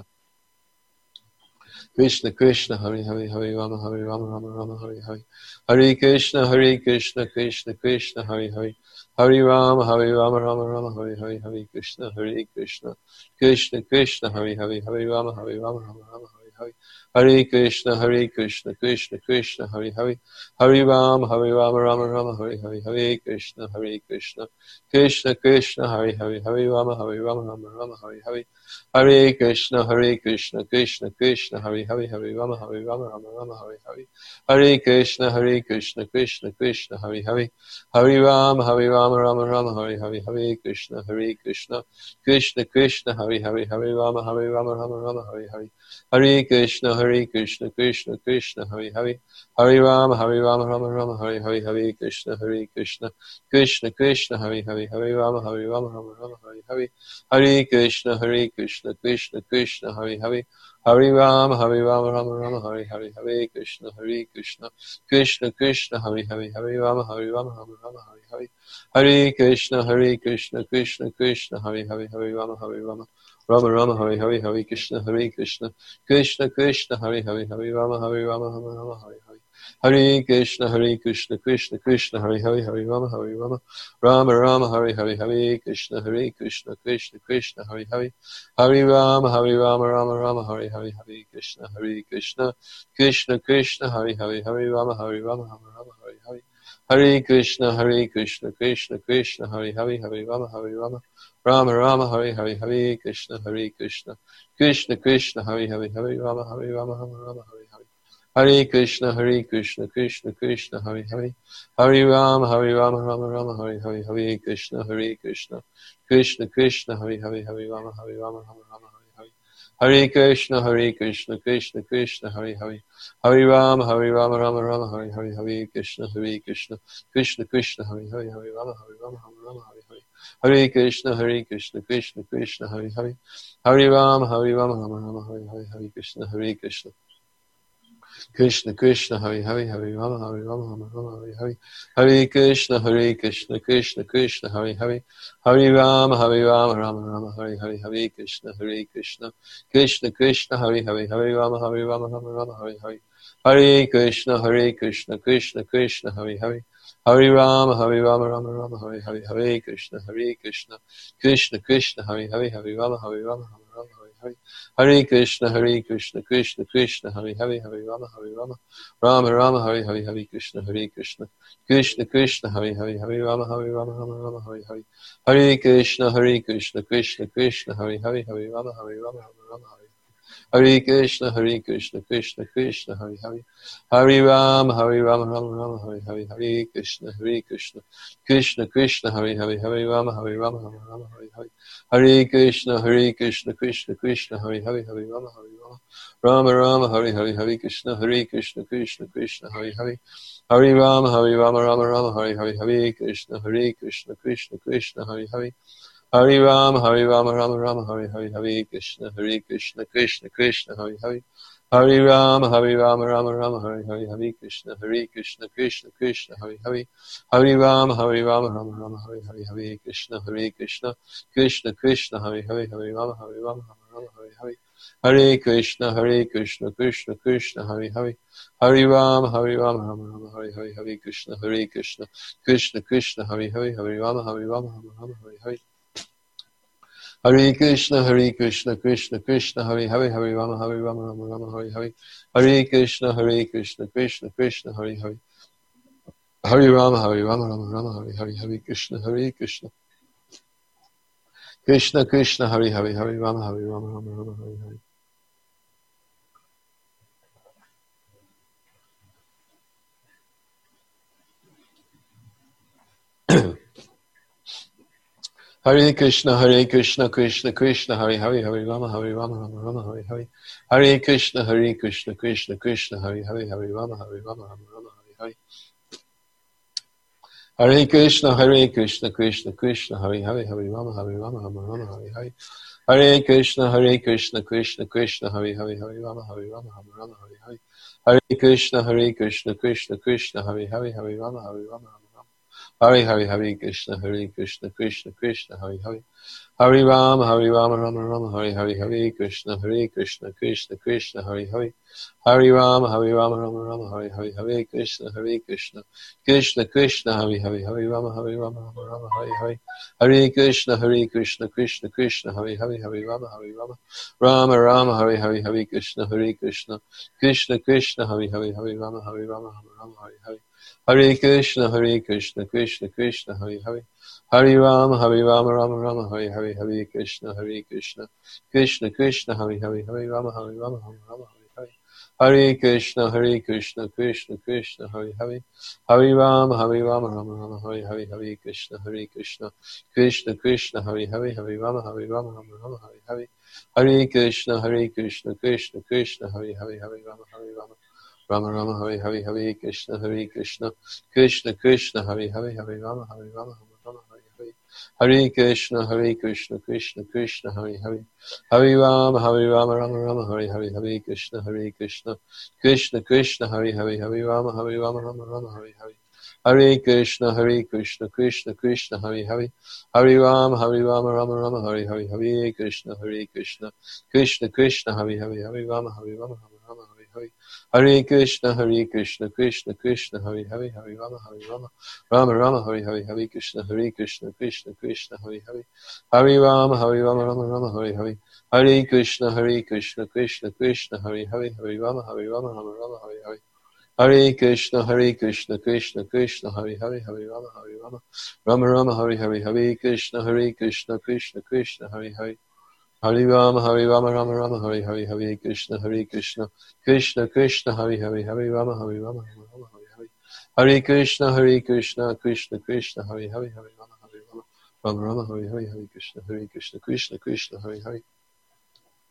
Krishna Krishna Hari Hari Hari Rama Hari Rama Rama Rama Hari Hari Hare Krishna Hare Krishna Krishna Krishna Hari Hari Hari Rama Hari Rama Rama Rama Hari Hari Hare Krishna Hare Krishna Krishna Krishna Hari Hari Hari Rama Hari Rama Rama Rama Hari Hari Hare Krishna Hare Krishna Krishna Krishna Hari Hari Hari Rama Hari Rama Rama Rama Hari Hari Hare Krishna Hare Krishna Krishna Krishna Hari Hari Hari Rama Hari Rama Rama Rama Hari Hari Hare Krishna Hare Krishna Krishna Krishna Hari Hari Hari Rama Hari Rama Rama Rama Hari Hari Hare Krishna Hare Krishna Krishna Krishna Hari Hari Hari Rama Hari Rama Rama Rama Hari Hari Hare Krishna Hare Krishna Krishna Krishna Hari Hari Hari Rama Hari Rama Rama Rama Hari Hari Hare Krishna Hare Krishna Krishna Krishna Hari Hari Hari Rama Hari Rama Rama Rama Hari Hari Hare Krishna Hare Krishna Krishna Krishna Hari Hari Hari Rama Hari Rama Rama Rama Hari Hari Hare Krishna Hare Krishna Krishna Krishna Hari Hari Hari Rama Hari Rama Rama Rama Hari Hari Hare Krishna Hare Krishna Krishna Krishna Hari Hari Hari Rama Hari Rama Rama Rama Hari Hari Hare Krishna Hare Krishna Krishna Krishna Hari Hari Hari Rama Hari Rama Rama Rama Hari Hari Hare Krishna Hare Krishna Krishna Krishna Hari Hari Hari Rama Hari Rama Rama Rama Hari Hari Hare Krishna Hare Krishna Krishna Krishna Hari Hari Hari Rama Hari Rama Rama Rama Hari Hari Hare Krishna Hare Krishna Krishna Krishna Hari Hari Hari Rama Hari Rama Rama Rama Hari Hari Hare Krishna Hare Krishna Krishna Krishna Hari Hari Hari Rama Hari Rama Rama Rama Hari Hari Hare Krishna Hare Krishna Krishna Krishna Hari Hari Hari Rama Hari Rama Rama Rama Hari Hari Hare Krishna Hare Krishna Krishna Krishna Hari Hari Hari Rama Hari Rama Rama Rama Hari Hari Hare Krishna Hare Krishna Krishna Krishna Hari Hari Hari Rama Hari Rama Rama Rama Hari Hari Hare Krishna Hare Krishna Krishna Krishna Hari Hari Hari Rama Hari Rama Rama Rama Hari Hari Hare Krishna, Hare Krishna, Krishna Krishna, Hare Hare, Hare Rama, Hare Rama, Rama Rama, Hare Hare, Hare Krishna, Hare Krishna, Krishna Krishna, Hare Hare, Hare Rama, Hare Rama, Rama Rama, Hare Hare, Hare Krishna, Hare Krishna, Krishna Krishna, Hare Hare, Hare Rama, Hare Rama, Rama Rama, Hare Hare, Hare Krishna, Hare Krishna, Krishna Krishna, Hare Hare, Hare Rama, Hare Rama, Rama Rama, Hare Hare, Hare Krishna, Hare Krishna, Krishna Krishna, Hare Hare, Hare Rama, Hare Rama, Rama Rama, Hare Hare, Hare Krishna, Hare Krishna, Krishna Krishna, Hare Hare, Hare Rama, Hare Rama, Rama Rama, Hare Hare, Hare Krishna, Hare Krishna, Krishna Krishna, Hare Hare, Hare Rama, Hare Rama, Rama Rama, Hare Hare, Hare Krishna, Hare Krishna, Krishna Krishna, Hare Hare, Hare Rama, Hare Rama, Rama Rama, Hare Hare, Hare Krishna, Hare Krishna, Krishna Krishna, Hare Hare, Hare Rama, Hare Rama, Rama Rama, Hare Hare, Hare Krishna, Hare Krishna, Krishna Krishna, Hare Hare, Hare Rama, Hare Rama, Rama Rama, Hare Hare, Hare Krishna, Hare Krishna, Krishna Krishna, Hare Hare, Hare Rama, Hare Rama, Rama Rama, Hare Hare Krishna, Hare Krishna, Krishna Krishna, Hare Hare, Hare Rama, Hare Rama, Rama Rama, Hare Hare, Hare Krishna, Hare Krishna, Krishna Krishna, Hare Hare, Hare Rama, Hare Rama, Rama Rama, Hare Hare, Hare Krishna, Hare Krishna, Krishna Krishna, Hare Hare, Hare Rama, Hare Rama, Rama Rama, Hare Hare, Hare Krishna, Hare Krishna, Krishna Krishna, Hare Hare, Hare Rama, Hare Rama, Rama Rama, Hare Hare, Hare Krishna, Hare Krishna, Krishna Krishna, Hare Hare, Hare Rama, Hare Rama, Rama Rama, Hare Hare, Hare Krishna, Hare Krishna, Krishna Krishna, Hare Hare, Hare Rama, Hare Rama, Rama Rama, Hare Hare, Hare Krishna, Hare Krishna, Krishna Krishna, Hare Hare, Hare Rama, Hare Rama, Rama Rama, Hare Hare, Hare Krishna, Hare Krishna, Krishna Krishna, Hare Hare, Hare Rama, Hare Rama, Rama Rama, Hare Hare, Hare Krishna, Hare Krishna, Krishna Krishna, Hare Hare, Hare Rama, Hare Rama, Rama Rama, Hare Hare, Hare Krishna, Hare Krishna, Krishna Krishna, Hare Hare, Hare Rama, Hare Rama, Rama Rama, Hare Hare, Hare Krishna, Hare Krishna, Krishna Krishna, Hare Hare, Hare Rama, Hare Rama, Rama Rama, Hare Hare, Hare Krishna, Hare Krishna, Krishna Krishna, Hare Hare, Hare Rama, Hare Rama, Rama Rama, Hare Hare, Hare Krishna, Hare Krishna, Krishna Krishna, Hare Hare, Hare Rama, Hare Rama, Rama Rama, Hare Hare. Hare Krishna, Hare Krishna, Krishna Krishna, Hare Hare, Hare Rama, Hare Rama, Rama Rama, Hare Hare, Hare Krishna, Hare Krishna, Krishna Krishna, Hare Hare, Hare Rama, Hare Rama, Rama Rama, Hare Hare, Hare Krishna, Hare Krishna, Krishna Krishna, Hare Hare, Hare Rama, Hare Rama, Rama Rama, Hare Hare, Hare Krishna, Hare Krishna, Krishna Krishna, Hare Hare, Hare Rama, Hare Rama, Rama Rama, Hare Hare, Hare Krishna, Hare Krishna, Krishna Krishna, Hare Hare, Hare Rama, Hare Rama, Rama Rama, Hare Hare, Hare Krishna, Hare Krishna, Krishna Krishna, Hare Hare, Hare Rama, Hare Rama, Rama Rama, Hare Hare, Hare Krishna, Hare Krishna, Krishna Krishna, Hare Hare, Hare Rama, Hare Rama, Rama Rama, Hare Hare, Hare Krishna, Hare Krishna, Krishna Krishna, Hare Hare, Hare Rama, Hare Rama, Rama Rama, Hare Hare, Hare Krishna, Hare Krishna, Krishna Krishna, Hare Hare, Hare Rama, Hare Rama, Rama Rama, Hare Hare, Hare Krishna, Hare Krishna, Krishna Krishna, Hare Hare, Hare Rama, Hare Rama, Rama Rama, Hare Hare, Hare Krishna, Hare Krishna, Krishna Krishna, Hare Hare, Hare Rama, Hare Rama, Rama Rama, Hare Hare, Hare Krishna, Hare Krishna, Krishna Krishna, Hare Hare, Hare Rama, Hare Rama, Rama Rama, Hare Hare, Hare Krishna, Hare Krishna, Krishna Krishna, Hare Hare, Hare Rama, Hare Rama, Rama Rama, Hare Hare, Hare Krishna, Hare Krishna, Krishna Krishna, Hare Hare, Hare Rama, Hare Rama, Rama Rama, Hare Hare, Hare Krishna, Hare Krishna, Krishna Krishna, Hare Hare, Hare Rama, Hare Rama, Rama Rama, Hare Hare, Hare Krishna, Hare Krishna, Krishna Krishna, Hare Hare, Hare Rama, Hare Rama, Rama Rama, Hare Hare, Hare Krishna, Hare Krishna, Krishna Krishna, Hare Hare, Hare Rama, Hare Rama, Rama Rama, Hare Hare, Hare Krishna, Hare Krishna, Krishna Krishna, Hare Hare, Hare Rama, Hare Rama, Rama Rama, Hare Hare, Hare Krishna, Hare Krishna, Krishna Krishna, Hare Hare, Hare Rama, Hare Rama, Rama Rama, Hare Hare, Hare Krishna, Hare Krishna, Krishna Krishna, Hare Hare, Hare Rama, Hare Rama, Rama Rama, Hare Hare, Hare Krishna, Hare Krishna, Krishna Krishna, Hare Hare, Hare Rama, Hare Rama, Rama Rama, Hare Hare, Hare Krishna, Hare Krishna, Krishna Krishna, Hare Hare, Hare Rama, Hare Rama, Rama Rama, Hare Hare, Hare Krishna, Hare Krishna, Krishna Krishna, Hare Hare, Hare Rama, Hare Rama, Rama Rama, Hare Hare, Hare Krishna, Hare Krishna, Krishna Krishna, Hare Hare, Hare Rama, Hare Rama, Rama Rama, Hare Hare, Hare Krishna, Hare Krishna, Krishna Krishna, Hare Hare, Hare Rama, Hare Rama, Rama Rama, Hare Hare, Hare Krishna, Hare Krishna, Krishna Krishna, Hare Hare, Hare Rama, Hare Rama, Rama Rama, Hare Hare, Hare Krishna, Hare Krishna, Krishna Krishna, Hare Hare, Hare Rama, Hare Rama, Rama Rama, Hare Hare, Hare Krishna, Hare Krishna, Krishna Krishna, Hare Hare,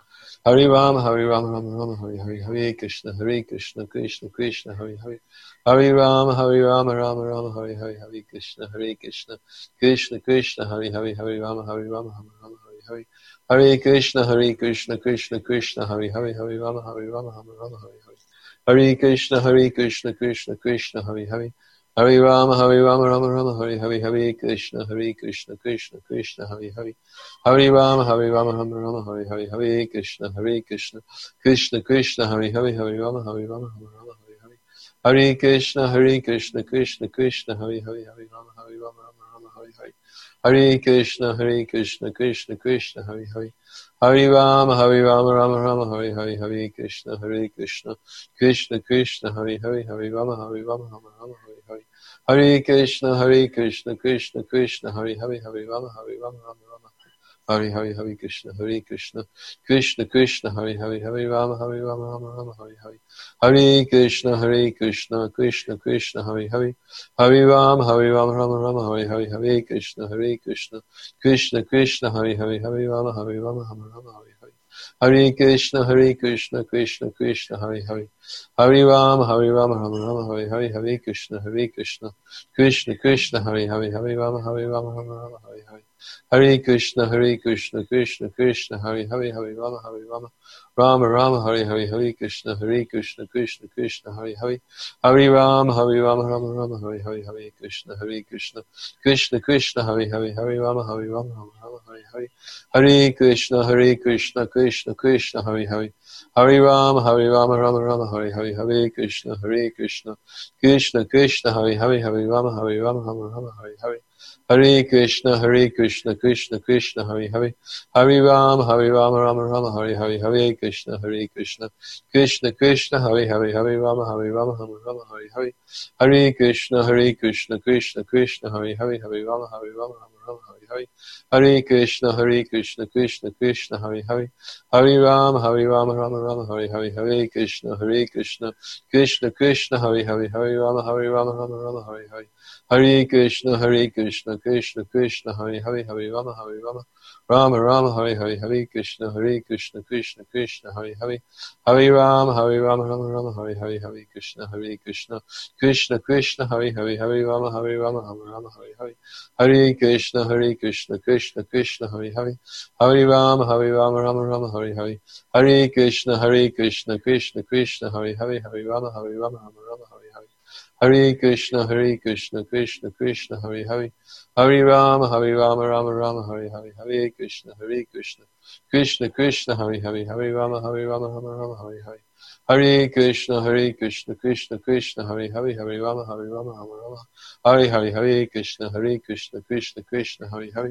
Hare Rama, Hare Rama, Rama Rama, Hare Hare, Hare Krishna, Hare Krishna, Krishna Krishna, Hare Hare, Hare Rama, Hare Rama, Rama Rama, Hare Hare, Hare Krishna, Hare Krishna, Krishna Krishna, Hare Hare, Hare Rama, Hare Rama, Rama Rama, Hare Hare, Hare Krishna, Hare Krishna, Krishna Krishna, Hare Hare, Hare Rama, Hare Rama, Rama Rama, Hare Hare, Hare Krishna, Hare Krishna, Krishna Krishna, Hare Hare, Hare Rama, Hare Rama, Rama Rama, Hare Hare, Hare Krishna, Hare Krishna, Krishna Krishna, Hare Hare, Hare Rama, Hare Rama, Rama Rama, Hare Hare, Hare Krishna, Hare Krishna, Krishna Krishna, Hare Hare, Hare Rama, Hare Rama, Rama Rama, Hare Hare, Hare Krishna, Hare Krishna, Krishna Krishna, Hare Hare, Hare Rama, Hare Rama, Rama Rama, Hare Hare, Hare Krishna, Hare Krishna, Krishna Krishna, Hare Hare, Hare Rama, Hare Rama, Rama Rama, Hare Hare, Hare Krishna, Hare Krishna, Krishna Krishna, Hare Hare, Hare Rama, Hare Rama, Rama Rama, Hare Hare, Hare Krishna, Hare Krishna, Krishna Krishna, Hare Hare, Hare Rama, Hare Rama, Rama Rama, Hare Hare, Hare Krishna, Hare Krishna, Krishna Krishna, Hare Hare, Hare Rama, Hare Rama, Rama Rama, Hare Hare, Hare Krishna, Hare Krishna, Krishna Krishna, Hare Hare, Hare Rama, Hare Rama, Rama Rama, Hare Hare, Hare Krishna, Hare Krishna, Krishna Krishna, Hare Hare, Hare Rama, Hare Rama, Rama Rama, Hare Hare, Hare Krishna, Hare Krishna, Krishna Krishna, Hare Hare, Hare Rama, Hare Rama, Rama Rama, Hare Hare, Hare Krishna, Hare Krishna, Krishna Krishna, Hare Hare, Hare Rama, Hare Rama, Rama Rama, Hare Hare, Hare Krishna, Hare Krishna, Krishna Krishna, Hare Hare, Hare Rama, Hare Rama, Rama Rama, Hare Hare, Hare Krishna, Hare Krishna, Krishna Krishna, Hare Hare, Hare Rama, Hare Rama, Rama Rama, Hare Hare, Hare Krishna, Hare Krishna, Krishna Krishna, Hare Hare, Hare Rama, Hare Rama, Rama Rama, Hare Hare, Hare Krishna, Hare Krishna, Krishna Krishna, Hare Hare, Hare Rama, Hare Rama, Rama Rama, Hare Hare, Hare Krishna, Hare Krishna, Krishna Krishna, Hare Hare, Hare Rama, Hare Rama, Rama Rama, Hare Hare, Hare Krishna, Hare Krishna, Krishna Krishna, Hare Hare, Hare Rama, Hare Rama, Rama Rama, Hare Hare, Hare Krishna, Hare Krishna, Krishna Krishna, Hare Hare, Hare Rama, Hare Rama, Rama Rama, Hare Hare, Hare Krishna, Hare Krishna, Krishna Krishna, Hare Hare, Hare Rama, Hare Rama, Rama Rama, Hare Hare, Hare Krishna, Hare Krishna, Krishna Krishna, Hare Hare, Hare Rama, Hare Rama, Rama Rama, Hare Hare, Hare Krishna, Hare Krishna, Krishna Krishna, Hare Hare, Hare Rama, Hare Rama, Rama Rama, Hare Hare, Hare Krishna, Hare Krishna, Krishna Krishna, Hare Hare, Hare Rama, Hare Rama, Rama Rama, Hare Hare, Hare Krishna, Hare Krishna, Krishna Krishna, Hare Hare, Hare Rama, Hare Rama, Rama Rama, Hare Hare, Hare Krishna, Hare Krishna, Krishna Krishna, Hare Hare, Hare Rama, Hare Rama, Rama Rama, Hare Hare, Hare Krishna, Hare Krishna, Krishna Krishna, Hare Hare, Hare Rama, Hare Rama, Rama Rama, Hare Hare, Hare Krishna, Hare Krishna, Krishna Krishna, Hare Hare, Hare Rama, Hare Rama, Rama Rama, Hare Hare, Hare Krishna, Hare Krishna, Krishna Krishna, Hare Hare, Hare Rama, Hare Rama, Rama Rama, Hare Hare, Hare Krishna, Hare Krishna, Krishna Krishna, Hare Hare, Hare Rama, Hare Rama, Rama Rama, Hare Hare, Hare Krishna, Hare Krishna, Krishna Krishna, Hare Hare, Hare Rama, Hare Rama, Rama Rama, Hare Hare, Hare Krishna, Hare Krishna, Krishna Krishna, Hare Hare,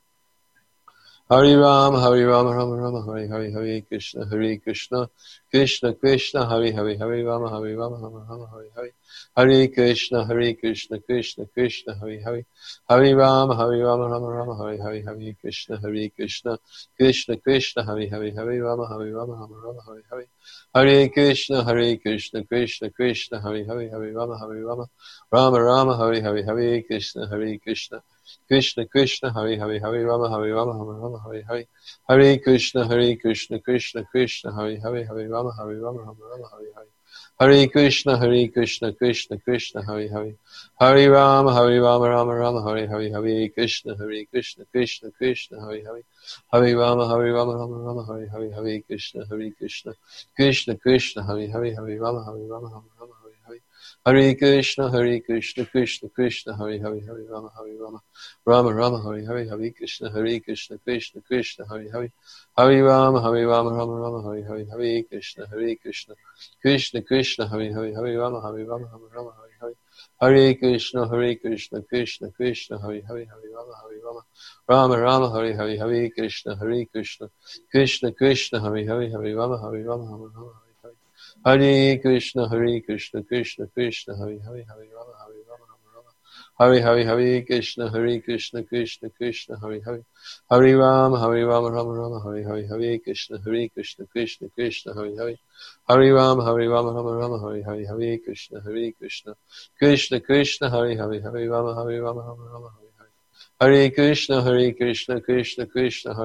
Hare Rama, Hare Rama, Rama Rama, Hare Hare, Hare Krishna, Hare Krishna, Krishna Krishna, Hare Hare, Hare Rama, Hare Rama, Rama Rama, Hare Hare, Hare Krishna, Hare Krishna, Krishna Krishna, Hare Hare, Hare Rama, Hare Rama, Rama Rama, Hare Hare, Hare Krishna, Hare Krishna, Krishna Krishna, Hare Hare, Hare Rama, Hare Rama, Rama Rama, Hare Hare, Hare Krishna, Hare Krishna, Krishna Krishna, Hare Hare, Hare Rama, Hare Rama, Rama Rama, Hare Hare, Hare Krishna, Hare Krishna, Krishna Krishna, Hare Hare, Hare Rama, Hare Rama, Rama Rama, Hare Hare, Hare Krishna, Hare Krishna, Krishna Krishna, Hare Hare, Hare Rama, Hare Rama, Rama Rama, Hare Hare, Hare Krishna, Hare Krishna, Krishna Krishna, Hare Hare, Hare Rama, Hare Rama, Rama Rama, Hare Hare, Hare Krishna, Hare Krishna, Krishna Krishna, Hare Hare, Hare Rama, Hare Rama, Rama Rama, Hare Hare, Hare Krishna, Hare Krishna, Krishna Krishna, Hare Hare, Hare Rama, Hare Rama, Rama Rama, Hare Hare, Hare Krishna, Hare Krishna, Krishna Krishna, Hare Hare, Hare Rama, Hare Rama, Rama Rama, Hare Hare, Hare Krishna, Hare Krishna, Krishna Krishna, Hare Hare, Hare Rama, Hare Rama, Rama Rama, Hare Hare, Hare Krishna, Hare Krishna, Krishna Krishna, Hare Hare, Hare Rama, Hare Rama, Rama Rama, Hare Hare, Hare Krishna, Hare Krishna, Krishna Krishna, Hare Hare, Hare Rama, Hare Rama, Rama Rama, Hare Hare, Hare Krishna, Hare Krishna, Krishna Krishna, Hare Hare, Hare Rama, Hare Rama, Rama Rama, Hare Hare, Hare Krishna, Hare Krishna, Krishna Krishna, Hare Hare, Hare Rama, Hare Rama, Rama Rama, Hare Hare, Hare Krishna, Hare Krishna, Krishna Krishna, Hare Hare, Hare Rama, Hare Rama, Rama Rama, Hare Hare, Hare Krishna, Hare Krishna, Krishna Krishna, Hare Hare, Hare Rama, Hare Rama, Rama Rama, Hare Hare, Hare Krishna, Hare Krishna, Krishna Krishna, Hare Hare, Hare Rama, Hare Rama, Rama Rama, Hare Hare, Hare Krishna, Hare Krishna, Krishna Krishna, Hare Hare,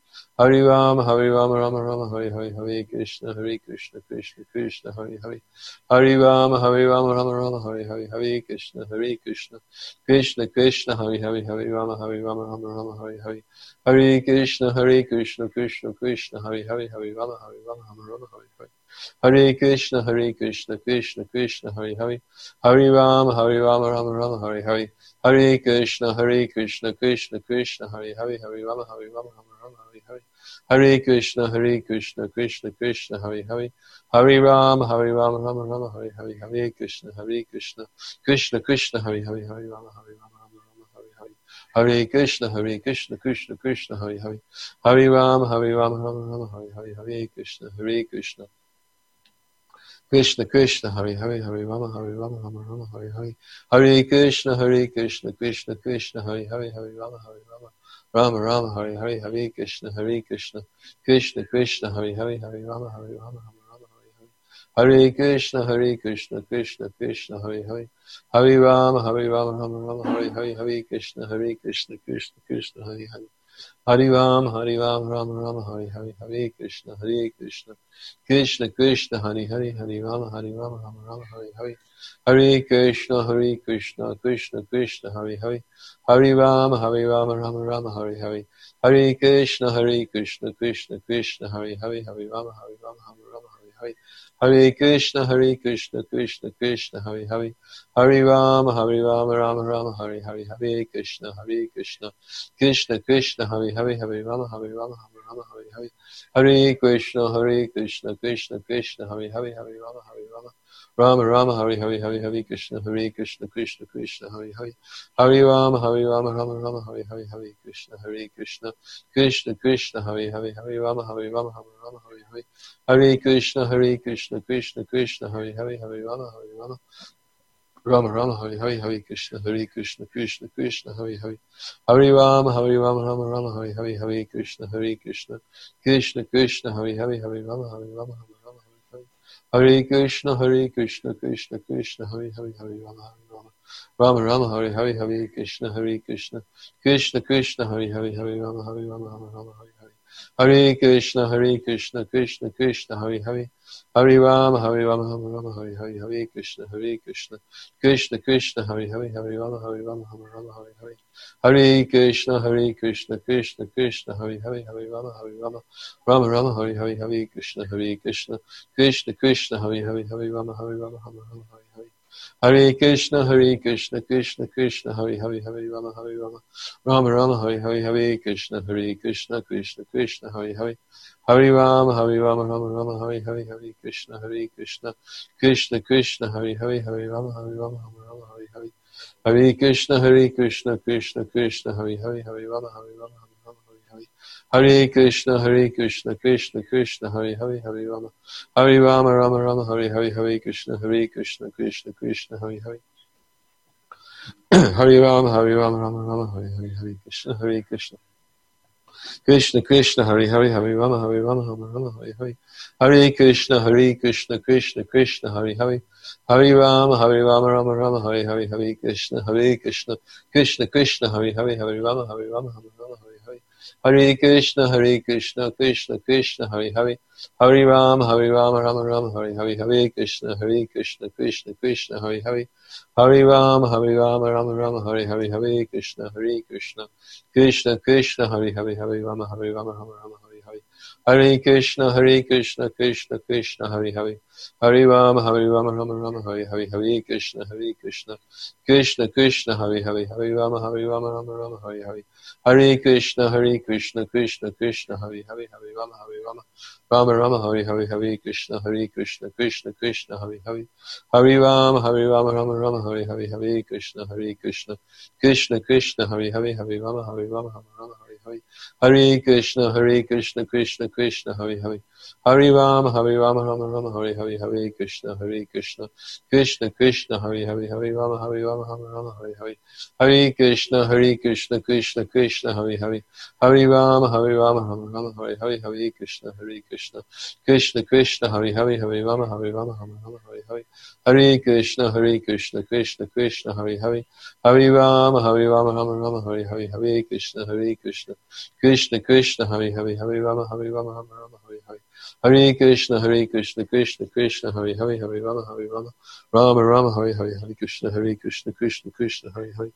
Hare Rama, Hare Rama, Rama Rama, Hare Hare, Hare Krishna, Hare Krishna, Krishna Krishna, Hare Hare, Hare Rama, Hare Rama, Rama Rama, Hare Hare, Hare Krishna, Hare Krishna, Krishna Krishna, Hare Hare, Hare Rama, Hare Rama, Rama Rama, Hare Hare, Hare Krishna, Hare Krishna, Krishna Krishna, Hare Hare, Hare Rama, Hare Rama, Rama Rama, Hare Hare, Hare Krishna, Hare Krishna, Krishna Krishna, Hare Hare, Hare Rama, Hare Rama, Rama Rama, Hare Hare, Hare Krishna, Hare Krishna, Krishna Krishna, Hare Hare, Hare Rama, Hare Rama, Rama Rama, Hare Hare, Hare Krishna, Hare Krishna, Krishna Krishna, Hare Hare, Hare Rama, Hare Rama, Rama Rama, Hare Hare, Hare Krishna, Hare Krishna, Krishna Krishna, Hare Hare, Hare Rama, Hare Rama, Rama Rama, Hare Hare, Hare Krishna, Hare Krishna, Krishna Krishna, Hare Hare, Hare Rama, Hare Rama, Rama Rama, Hare Hare, Hare Krishna, Hare Krishna, Krishna Krishna, Hare Hare, Hare Rama, Hare Rama, Rama Rama, Hare Hare, Hare Krishna, Hare Krishna, Krishna Krishna, Hare Hare, Hare Rama, Hare Rama, Rama Rama, Hare Hare, Hare Krishna, Hare Krishna, Krishna Krishna, Hare Hare, Hare Rama, Hare Rama, Rama Rama, Hare Hare, Hare Krishna, Hare Krishna, Krishna Krishna, Hare Hare, Hare Rama, Hare Rama, Rama Rama, Hare Hare, Hare Krishna, Hare Krishna, Krishna Krishna, Hare Hare, Hare Ram, Hare Ram, Rama Rama, Hare Hare, Hare Krishna, Hare Krishna, Krishna Krishna, Hare Hare, Hare Rama, Hare Rama, Rama Rama, Hare Hare, Hare Krishna, Hare Krishna, Krishna Krishna, Hare Hare, Hare Rama, Hare Rama, Rama Rama, Hare Hare, Hare Krishna, Hare Krishna, Krishna Krishna, Hare Hare, Hare Rama, Hare Rama, Rama Rama, Hare Hare, Hare Krishna, Hare Krishna, Krishna Krishna, Hare Hare, Hare Rama, Hare Rama, Rama Rama, Hare Hare, Hare Krishna, Hare Krishna, Krishna Krishna, Hare Hare, Hare Rama, Hare Rama, Rama Rama, Hare Hare, Hare Krishna, Hare Krishna, Krishna Krishna, Hare Hare, Hare Rama, Hare Rama, Rama Rama, Hare Hare, Hare Hare Krishna, Hare Krishna, Krishna Krishna, Hare Hare, Hare Rama, Hare Rama, Rama Rama, Hare Hare, Hare Krishna, Hare Krishna, Krishna Krishna, Hare Hare, Hare Rama, Hare Rama, Rama Rama, Hare Hare, Hare Krishna, Hare Krishna, Krishna Krishna, Hare Hare, Hare Rama, Hare Rama, Rama Rama, Hare Hare, Hare Krishna, Hare Krishna, Krishna Krishna, Hare Hare, Hare Rama, Hare Rama, Rama Rama, Hare Hare, Hare Krishna, Hare Krishna, Krishna Krishna, Hare Hare, Hare Rama, Hare Rama, Rama Rama, Hare Hare, Hare Krishna, Hare Krishna, Krishna Krishna, Hare Hare, Hare Rama, Hare Rama, Rama Rama, Hare Hare, Hare Krishna, Hare Krishna, Krishna Krishna, Hare Hare, Hare Rama, Hare Rama, Rama Rama, Hare Hare, Hare Krishna, Hare Krishna, Krishna Krishna, Hare Hare, Hare Rama, Hare Rama, Rama Rama, Hare Hare, Hare Krishna, Hare Krishna, Krishna Krishna, Hare Hare, Hare Rama, Hare Rama, Rama Rama, Hare Hare, Hare Krishna, Hare Krishna, Krishna Krishna, Hare Hare, Hare Rama, Hare Rama, Rama Rama, Hare Hare, Hare Krishna, Hare Krishna, Krishna Krishna, Hare Hare, Hare Rama, Hare Rama, Rama Rama, Hare Hare, Hare Krishna, Hare Krishna, Krishna Krishna, Hare Hare, Hare Rama, Hare Rama, Rama Rama, Hare Hare, Hare Krishna, Hare Krishna, Krishna Krishna, Hare Hare, Hare Rama, Hare Rama, Rama Rama, Hare Hare, Hare Krishna, Hare Krishna, Krishna Krishna, Hare Hare, Hare Rama, Hare Rama, Rama Rama, Hare Hare, Hare Krishna, Hare Krishna, Krishna Krishna, Hare Hare, Hare Rama, Hare Rama, Rama Rama, Hare Hare, Hare Krishna, Hare Krishna, Krishna Krishna, Hare Hare, Hare Rama, Hare Rama, Rama Rama, Hare Hare, Hare Krishna, Hare Krishna, Krishna Krishna, Hare Hare, Hare Rama, Hare Rama, Rama Rama, Hare Hare, Hare Krishna, Hare Krishna, Krishna Krishna, Hare Hare, Hare Rama, Hare Rama, Rama Rama, Hare Hare, Hare Krishna, Hare Krishna, Krishna Krishna, Hare Hare, Hare Rama, Hare Rama, Rama Rama, Hare Hare, Hare Krishna, Hare Krishna, Krishna Krishna, Hare Hare, Hare Rama, Hare Rama, Rama Rama, Hare Hare, Hare Krishna, Hare Krishna, Krishna Krishna, Hare Hare, Hare Rama, Hare Rama, Rama Rama, Hare Hare, Hare Krishna, Hare Krishna, Krishna Krishna, Hare Hare, Hare Rama, Hare Rama, Rama Rama, Hare Hare, Hare Krishna, Hare Krishna, Krishna Krishna, Hare Hare, Hare Rama, Hare Rama, Rama Rama, Hare Hare, Hare Krishna, Hare Krishna, Krishna Krishna, Hare Hare, Hare Rama, Hare Rama, Rama Rama, Hare Hare, Hare Krishna, Hare Krishna, Krishna Krishna, Hare Hare, Hare Rama, Hare Rama, Rama Rama, Hare Hare, Hare Krishna, Hare Krishna, Krishna Krishna, Hare Hare, Hare Rama, Hare Rama, Rama Rama, Hare Hare, Hare Krishna, Hare Krishna, Krishna Krishna, Hare Hare, Hare Rama, Hare Rama, Rama Rama, Hare Hare, Hare Krishna, Hare Krishna, Krishna Krishna, Hare Hare, Hare Rama, Hare Rama, Rama Rama, Hare Hare, Hare Krishna, Hare Krishna, Krishna Krishna, Hare Hare, Hare Rama, Hare Rama, Rama Rama, Hare Hare, Hare Krishna, Hare Krishna, Krishna Krishna, Hare Hare, Hare Rama, Hare Rama, Rama Rama, Hare Hare, Hare Krishna, Hare Krishna, Krishna Krishna, Hare Hare, Hare Rama, Hare Rama, Rama Rama, Hare Hare, Hare Krishna, Hare Krishna, Krishna Krishna, Hare Hare, Hare Rama, Hare Rama, Rama Rama, Hare Hare, Hare Krishna, Hare Krishna, Krishna Krishna, Hare Hare, Hare Rama, Hare Rama, Rama Rama, Hare Hare, Hare Krishna, Hare Krishna, Krishna Krishna, Hare Hare, Hare Rama, Hare Rama, Rama Rama, Hare Hare, Hare Krishna, Hare Krishna, Krishna Krishna, Hare Hare, Hare Rama, Hare Rama, Rama Rama, Hare Hare, Hare Krishna, Hare Krishna, Krishna Krishna, Hare Hare,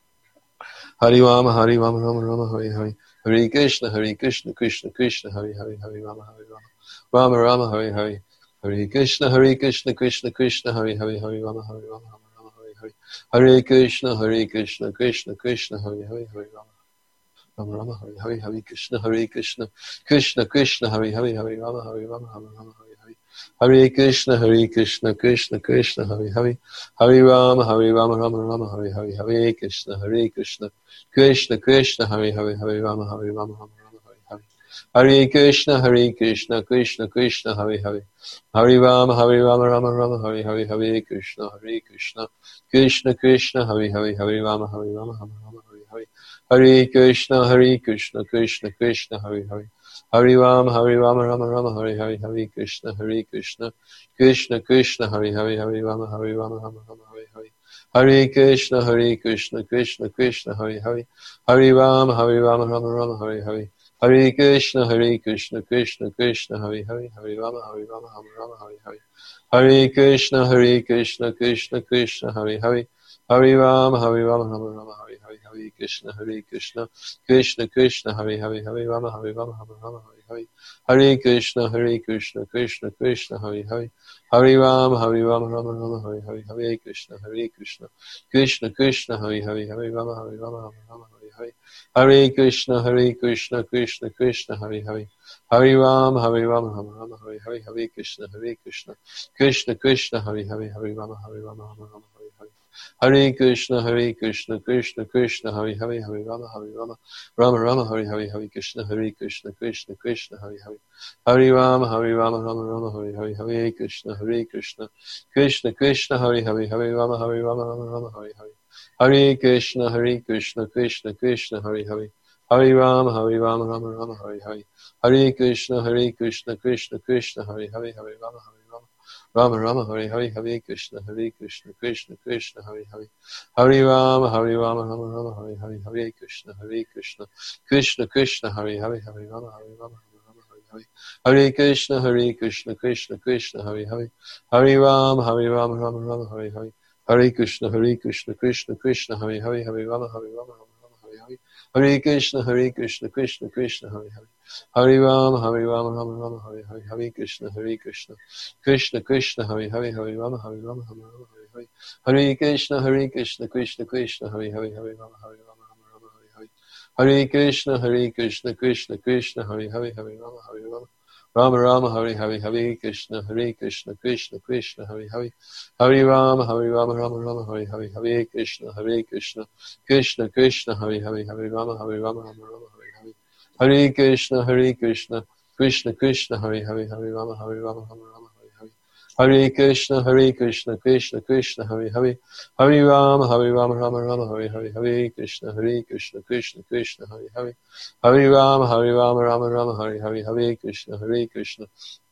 Hare Rama, Hare Rama, Rama Rama, Hare Hare, Hare Krishna, Hare Krishna, Krishna Krishna, Hare Hare, Hare Rama, Hare Rama, Rama Rama, Hare Hare, Hare Krishna, Hare Krishna, Krishna Krishna, Hare Hare, Hare Rama, Hare Rama, Rama Rama, Hare Hare, Hare Krishna, Hare Krishna, Krishna Krishna, Hare Hare, Hare Rama, Rama Rama, Hare Hare, Hare Krishna, Hare Krishna, Krishna Krishna, Hare Hare, Hare Rama, Hare Rama, Rama Rama, Hare Hare, Hare Krishna, Hare Krishna, Krishna Krishna, Hare Hare, Hare Rama, Hare Rama, Rama Rama, Hare Hare, Hare Krishna, Hare Krishna, Krishna Krishna, Hare Hare, Hare Rama, Hare Rama, Rama Rama, Hare Hare, Hare Krishna, Hare Krishna, Krishna Krishna, Hare Hare, Hare Rama, Hare Rama, Rama Rama, Hare Hare, Hare Krishna, Hare Krishna, Krishna Krishna, Hare Hare, Hare Rama, Hare Rama, Rama Rama, Hare Hare, Hare Krishna, Hare Krishna, Krishna Krishna, Hare Hare, Hare Rama, Hare Rama, Rama Rama, Hare Hare, Hare Krishna, Hare Krishna, Krishna Krishna, Hare Hare, Hare Rama, Hare Rama, Rama Rama, Hare Hare, Hare Krishna, Hare Krishna, Krishna Krishna, Hare Hare, Hare Rama, Hare Rama, Rama Rama, Hare Hare, Hare Krishna, Hare Krishna, Krishna Krishna, Hare Hare, Hare Rama, Hare Rama, Rama Rama, Hare Hare, Hare Krishna, Hare Krishna, Krishna Krishna, Hare Hare, Hare Rama, Hare Rama, Rama Rama, Hare Hare, Hare Krishna, Hare Krishna, Krishna Krishna, Hare Hare, Hare Rama, Hare Rama, Rama Rama, Hare Hare, Hare Krishna, Hare Krishna, Krishna Krishna, Hare Hare, Hare Rama, Hare Rama, Rama Rama, Hare Hare, Hare Krishna, Hare Krishna, Krishna Krishna, Hare Hare, Hare Rama, Hare Rama, Rama Rama, Hare Hare, Hare Krishna, Hare Krishna, Krishna Krishna, Hare Hare, Hare Rama, Hare Rama, Rama Rama, Hare Hare, Hare Krishna, Hare Krishna, Krishna Krishna, Hare Hare, Hare Rama, Hare Rama, Rama Rama, Hare Hare, Hare Krishna, Hare Krishna, Krishna Krishna, Hare Hare, Hare Rama, Hare Rama, Rama Rama, Hare Hare, Hare Krishna, Hare Krishna, Krishna Krishna, Hare Hare, Hare Rama, Hare Rama, Rama Rama, Hare Hare, Hare Krishna, Hare Krishna, Krishna Krishna, Hare Hare, Hare Rama, Hare Rama, Rama Rama, Hare Hare, Hare Krishna, Hare Krishna, Krishna Krishna, Hare Hare, Hare Rama, Hare Rama, Rama Rama, Hare Hare, Hare Krishna, Hare Krishna, Krishna Krishna, Hare Hare, Hare Rama, Hare Rama, Rama Rama, Hare Hare, Hare Krishna, Hare Krishna, Krishna Krishna, Hare Hare, Hare Rama, Hare Rama, Rama Rama, Hare Hare, Hare Krishna, Hare Krishna, Krishna Krishna, Hare Hare, Hare Rama, Hare Rama, Rama Rama, Hare Hare, Hare Krishna, Hare Krishna, Krishna Krishna, Hare Hare, Hare Rama, Hare Rama, Rama Rama, Hare Hare, Hare Krishna, Hare Krishna, Krishna Krishna, Hare Hare, Hare Rama, Hare Rama, Rama Rama, Hare Hare, Hare Krishna, Hare Krishna, Krishna Krishna, Hare Hare, Hare Rama, Hare Rama, Rama Rama, Hare Hare, Hare Krishna, Hare Krishna, Krishna Krishna, Hare Hare, Hare Rama, Hare Rama, Rama Rama, Hare Hare, Hare Krishna, Hare Krishna, Krishna Krishna, Hare Hare, Hare Rama, Hare Rama, Rama Rama, Hare Hare, Hare Krishna, Hare Krishna, Krishna Krishna, Hare Hare, Hare Rama, Hare Rama, Rama Rama, Hare Hare, Hare Krishna, Hare Krishna, Krishna Krishna, Hare Hare, Hare Rama, Hare Rama, Rama Rama, Hare Hare, Hare Krishna, Hare Krishna, Krishna Krishna, Hare Hare, Hare Rama, Hare Rama, Rama Rama, Hare Hare, Hare Krishna, Hare Krishna, Krishna Krishna, Hare Hare, Hare Rama, Hare Rama, Rama Rama, Hare Hare, Hare Krishna, Hare Krishna, Krishna Krishna, Hare Hare, Hare Rama, Hare Rama, Rama Rama, Hare Hare, Hare Krishna, Hare Krishna, Krishna Krishna, Hare Hare, Hare Rama, Hare Rama, Rama Rama, Hare Hare, Hare Krishna, Hare Krishna,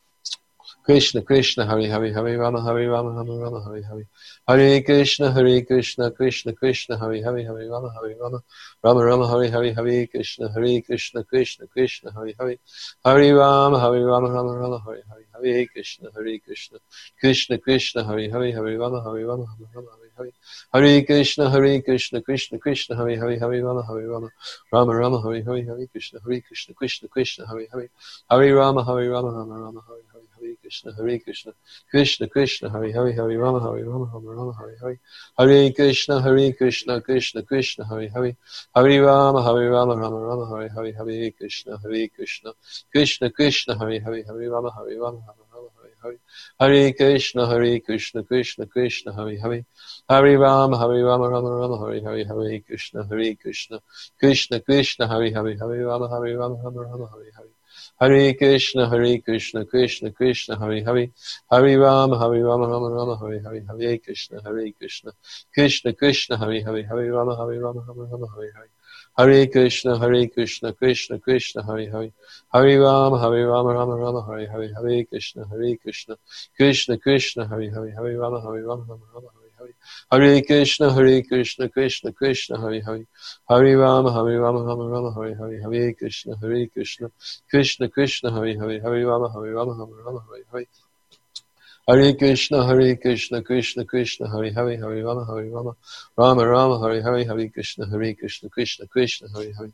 Krishna Krishna, Hare Hare, Hare Rama, Hare Rama, Rama Rama, Hare Hare, Hare Krishna, Hare Krishna, Krishna Krishna, Hare Hare, Hare Rama, Hare Rama, Rama Rama, Hare Hare, Hare Krishna, Hare Krishna, Krishna Krishna, Hare Hare, Hare Rama, Hare Rama, Rama Rama, Hare Hare, Hare Krishna, Hare Krishna, Krishna Krishna, Hare Hare, Hare Rama, Hare Rama, Rama Rama, Hare Hare, Hare Krishna, Hare Krishna, Krishna Krishna, Hare Hare, Hare Rama, Hare Rama, Rama Rama, Hare Hare, Hare Krishna, Hare Krishna, Krishna Krishna, Hare Hare, Hare Rama, Hare Rama, Rama Rama, Hare Hare, Hare Krishna, Hare Krishna, Krishna Krishna, Hare Hare, Hare Rama, Hare Rama, Rama Rama, Hare Hare, Hare Krishna, Hare Krishna, Krishna Krishna, Hare Hare, Hare Rama, Hare Rama, Rama Rama, Hare Hare, Hare Krishna, Hare Krishna, Krishna Krishna, Hare Hare, Hare Rama, Hare Rama, Rama Rama, Hare Hare, Hare Krishna, Hare Krishna, Krishna Krishna, Hare Hare, Hare Rama, Hare Rama, Rama Rama, Hare Hare, Hare Krishna, Hare Krishna, Krishna Krishna, Hare Hare, Hare Rama, Hare Rama, Rama Rama, Hare Hare, Hare Krishna, Hare Krishna, Krishna Krishna, Hare Hare, Hare Rama, Hare Rama, Rama Rama, Hare Hare, Hare Krishna, Hare Krishna, Krishna Krishna, Hare Hare, Hare Rama, Hare Rama, Rama Rama, Hare Hare, Hare Krishna, Hare Krishna, Krishna Krishna, Hare Hare, Hare Rama, Hare Rama, Rama Rama, Hare Hare, Hare Krishna, Hare Krishna, Krishna Krishna, Hare Hare, Hare Rama, Hare Rama, Rama Rama, Hare Hare, Hare Krishna, Hare Krishna, Krishna Krishna, Hare Hare, Hare Rama, Hare Rama, Rama Rama, Hare Hare, Hare Krishna, Hare Krishna, Krishna Krishna, Hare Hare, Hare Rama, Hare Rama, Rama Rama, Hare Hare, Hare Krishna, Hare Krishna, Krishna Krishna, Hare Hare, Hare Rama, Hare Rama, Rama Rama, Hare Hare, Hare Krishna, Hare Krishna, Krishna Krishna, Hare Hare,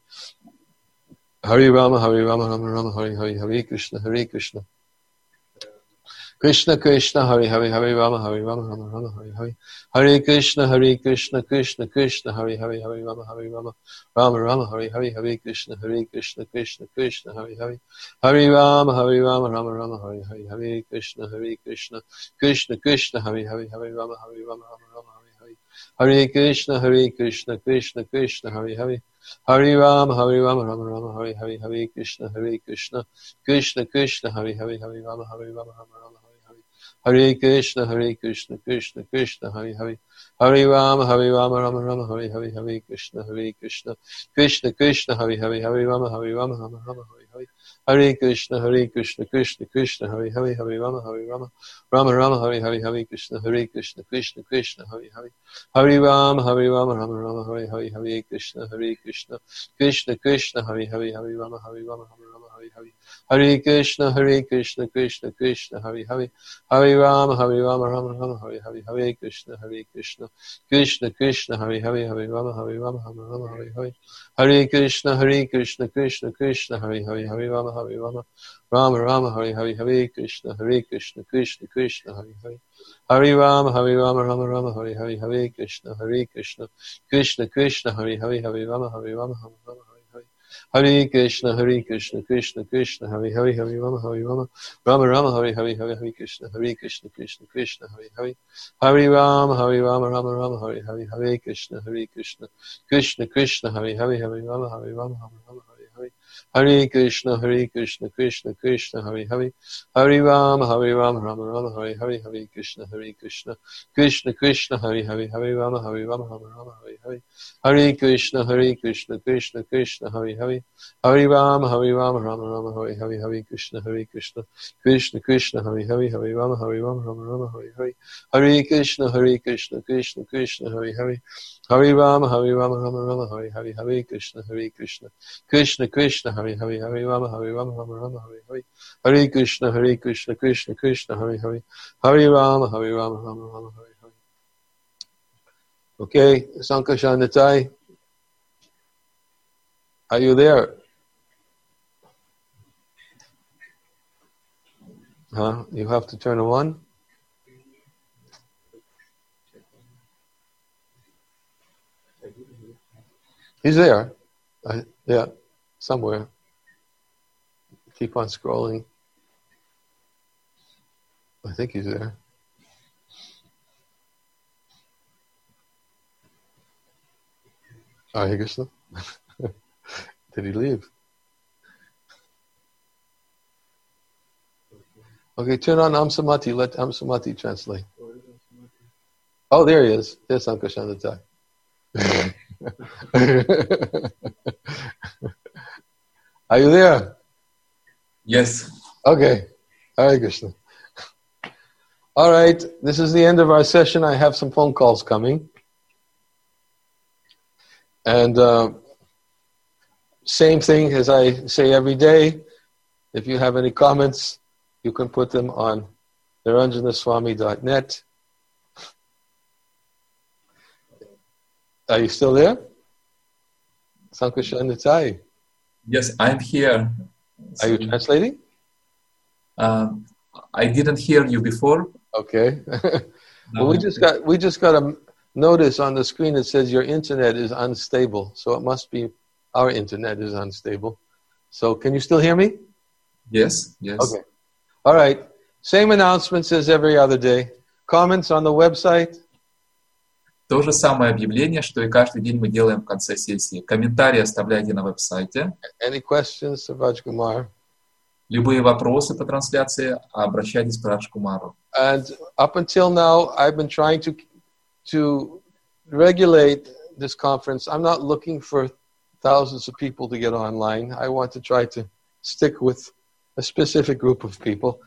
Hare Rama, Hare Rama, Rama Rama, Hare Hare, Hare Krishna, Hare Krishna, Krishna Krishna, Hare Hare, Hare Rama, Hare Rama, Rama Rama, Hare Hare, Hare Krishna, Hare Krishna, Krishna Krishna, Hare Hare, Hare Rama, Hare Rama, Rama Rama, Hare Hare, Hare Krishna, Hare Krishna, Krishna Krishna, Hare Hare, Hare Rama, Hare Rama, Rama Rama, Hare Hare, Hare Krishna, Hare Krishna, Krishna Krishna, Hare Hare, Hare Rama, Hare Rama, Rama Rama, Hare Hare, Hare Krishna, Hare Krishna, Krishna Krishna, Hare Hare, Hare Rama, Hare Rama, Rama Rama, Hare Hare, Hare Krishna, Hare Krishna, Krishna Krishna, Hare Hare, Hare Rama, Hare Rama, Rama Rama, Hare Krishna, Hare Krishna, Krishna Krishna, Hare Hare, Hare Rama, Hare Rama, Rama Rama, Hare Hare, Hare Krishna, Hare Krishna, Krishna Krishna, Hare Hare, Hare Rama, Hare Rama, Rama Rama, Hare Hare, Hare Krishna, Hare Krishna, Krishna Krishna, Hare Hare, Hare Rama, Hare Rama, Rama Rama, Hare Hare, Hare Krishna, Hare Krishna, Krishna Krishna, Hare Hare, Hare Rama, Hare Rama, Rama Rama, Hare Hare, Hare Krishna, Hare Krishna, Krishna Krishna, Hare Hare, Hare Rama, Hare Rama, Rama Rama, Hare Hare, Hare Krishna, Hare Krishna, Krishna Krishna, Hare Hare, Hare Rama, Hare Rama, Rama Rama, Hare Hare, Hare Krishna, Hare Krishna, Krishna Krishna, Hare Hare, Hare Rama, Hare Rama, Rama Rama, Hare Hare, Hare Krishna, Hare Krishna, Krishna Krishna, Hare Hare, Hare Rama, Hare Rama, Rama Rama, Hare Hare, Hare Krishna, Hare Krishna, Krishna Krishna, Hare Hare, Hare Rama, Hare Rama, Rama Rama, Hare Hare, Hare Krishna, Hare Krishna, Krishna Krishna, Hare Hare, Hare Rama, Hare Rama, Rama Rama, Hare Hare, Hare Krishna, Hare Krishna, Krishna Krishna, Hare Hare, Hare Rama, Hare Rama, Rama Rama, Hare Hare, Hare Hare Krishna, Hare Krishna, Krishna Krishna, Hare Hare, Hare Rama, Hare Rama, Rama Rama, Hare Hare, Hare Krishna, Hare Krishna, Krishna Krishna, Hare Hare, Hare Rama, Hare Rama, Rama Rama, Hare Hare, Hare Krishna, Hare Krishna, Krishna Krishna, Hare Hare, Hare Rama, Hare Rama, Rama Rama, Hare Hare, Hare Krishna, Hare Krishna, Krishna Krishna, Hare Hare, Hare Rama, Hare Rama, Rama Rama, Hare Hare, Hare Krishna, Hare Krishna, Krishna Krishna, Hare Hare, Hare Rama, Hare Rama, Rama Rama, Hare Hare, Hare Krishna, Hare Krishna, Krishna Krishna, Hare Hare, Hare Rama, Hare Rama, Rama Rama, Hare Hare, Hare Krishna, Hare Krishna, Krishna Krishna, Hare Hare, Hare Rama, Hare Rama, Rama Rama, Hare Hare, Hare Krishna, Hare Krishna, Krishna Krishna, Hare Hare, Hare Rama, Hare Rama, Rama Rama, Hare Hare, Hare Krishna, Hare Krishna, Krishna Krishna, Hare Hare, Hare Rama, Hare Rama, Rama Rama, Hare Hare. Okay, Sankashandatai, are you there? Huh? You have to turn on? He's there. I, yeah, somewhere. Keep on scrolling. I think he's there. Oh, Hare Krishna. Did he leave? Okay, turn on Amsamati. Let Amsamati translate. Oh, there he is. There's Sankashandatai. Are you there? Yes. Okay. Hare Krishna. All right. This is the end of our session. I have some phone calls coming. And uh, same thing as I say every day. If you have any comments, you can put them on niranjana swami dot net. Are you still there? Sankashandatai. Yes, I'm here. Are you translating? Uh, I didn't hear you before. Okay. No. Well, we just got we just got a notice on the screen that says your internet is unstable. So it must be our internet is unstable. So can you still hear me? Yes, yes. Okay. All right. Same announcements as every other day. Comments on the website. То же самое объявление, что и каждый день мы делаем в конце сессии. Комментарии оставляйте на веб-сайте. Any questions, Rajkumar? Любые вопросы по трансляции обращайтесь к Радж Кумару. And up until now, I've been trying to to regulate this conference. I'm not looking for thousands of people to get online. I want to try to stick with a specific group of people.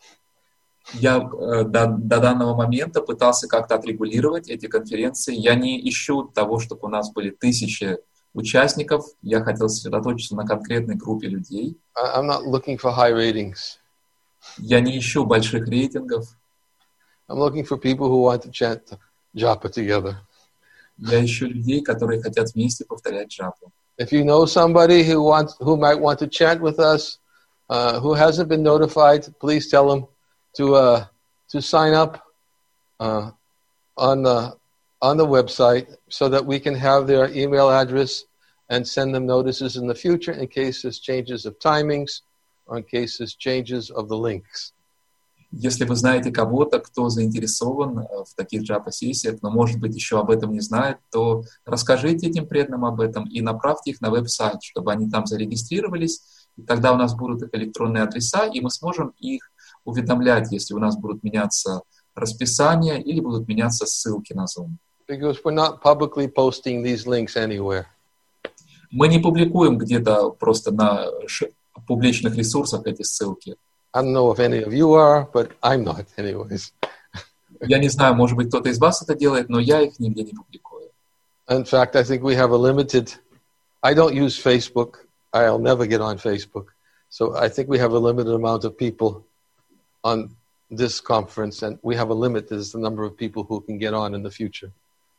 Я э, до, до данного момента пытался как-то отрегулировать эти конференции. Я не ищу того, чтобы у нас были тысячи участников. Я хотел сосредоточиться на конкретной группе людей. I'm not looking for high ratings. Я не ищу больших рейтингов. I'm looking for people who want to chant japa together. Я ищу людей, которые хотят вместе повторять джапу. If you know somebody who wants, who might want to chant with us, uh, who hasn't been notified, please tell them to uh, to sign up uh, on the on the website so that we can have their email address and send them notices in the future in case there's changes of timings or in case there's changes of the links. Если вы знаете кого-то, кто заинтересован в таких джапа-сессиях, но, может быть, еще об этом не знает, то расскажите этим преданным об этом и направьте их на веб-сайт, чтобы они там зарегистрировались, и тогда у нас будут их электронные адреса, и мы сможем их уведомлять, если у нас будут меняться расписания или будут меняться ссылки на Zoom. Because we're not publicly posting these links anywhere. Мы не публикуем где-то просто на публичных ресурсах эти ссылки. I don't know if any of you are, but I'm not anyways. Я не знаю, может быть, кто-то из вас это делает, но я их нигде не публикую. In fact, I think we have a limited, I don't use Facebook. I'll never get on Facebook. So I think we have a limited amount of people on this conference, and we have a limit as the number of people who can get on in the future.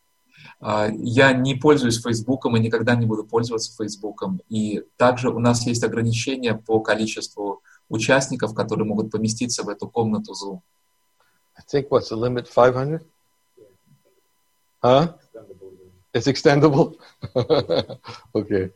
Я не пользуюсь Фейсбуком и никогда не буду пользоваться Фейсбуком. И также у нас есть ограничения по количеству участников, которые могут поместиться в эту комнату Zoom. I think what's the limit? five hundred? Huh? It's extendable? Okay.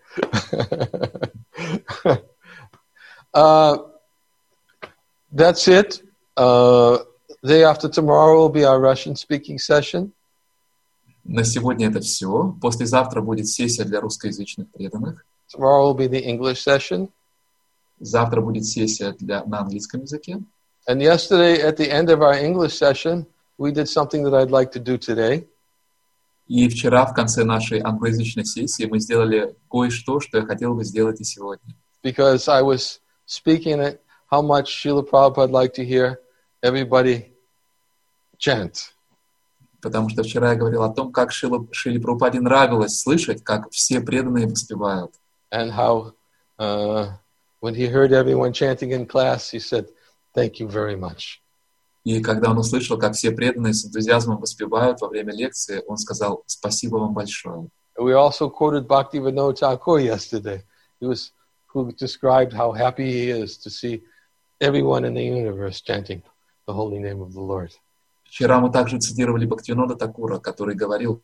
uh, that's it. Uh, day after tomorrow will be our Russian speaking session. На сегодня это все. Послезавтра будет сессия для русскоязычных преданных. Tomorrow will be the English session. Завтра будет сессия для, на английском языке. And yesterday, at the end of our English session, we did something that I'd like to do today. И вчера, в конце нашей англоязычной сессии, мы сделали кое-что, что я хотел бы сделать и сегодня. Because I was speaking at how much Srila Prabhupada liked to hear everybody chant. Потому что вчера я говорил о том, как Шрила, Шриле Прабхупаде нравилось слышать, как все преданные воспевают. And how uh, when he heard everyone chanting in class, he said, "Thank you very much." И когда он услышал, как все преданные с энтузиазмом воспевают во время лекции, он сказал: «Спасибо вам большое». We also quoted Bhaktivinoda Thakur yesterday. He was who described how happy he is to see everyone in the universe chanting the holy name of the Lord. Вчера мы также цитировали Бхактивинода Такура, который говорил: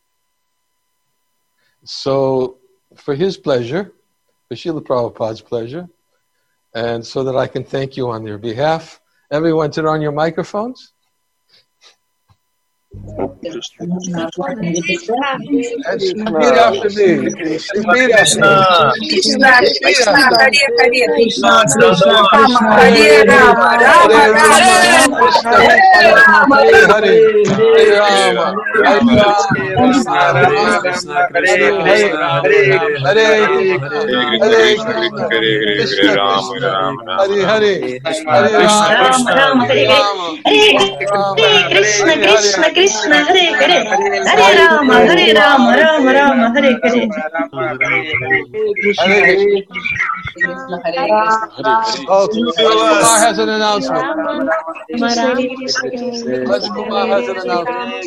So, for his pleasure, for Srila Prabhupada's pleasure, and so that I can thank you on your behalf, everyone turn on your microphones. And repeat after me. Repeat after me. Krishna, Krishna, Hare Hare, Krishna, Krishna, Krishna, Hare Rama, Rama, Rama, Hare Rama, Hare Hare, Hare Rama, Hare Krishna, Hare Krishna, Krishna Krishna, Hare Hare, Hare Krishna, Krishna Krishna, Hare Hare, Hare Rama, Hare Rama, Krishna, Krishna, Krishna, Hare Hare, Hare Rama, Hare Rama, Rama Rama, Hare Hare. Oh, Kumar has an announcement. Let's Kumar has an announcement.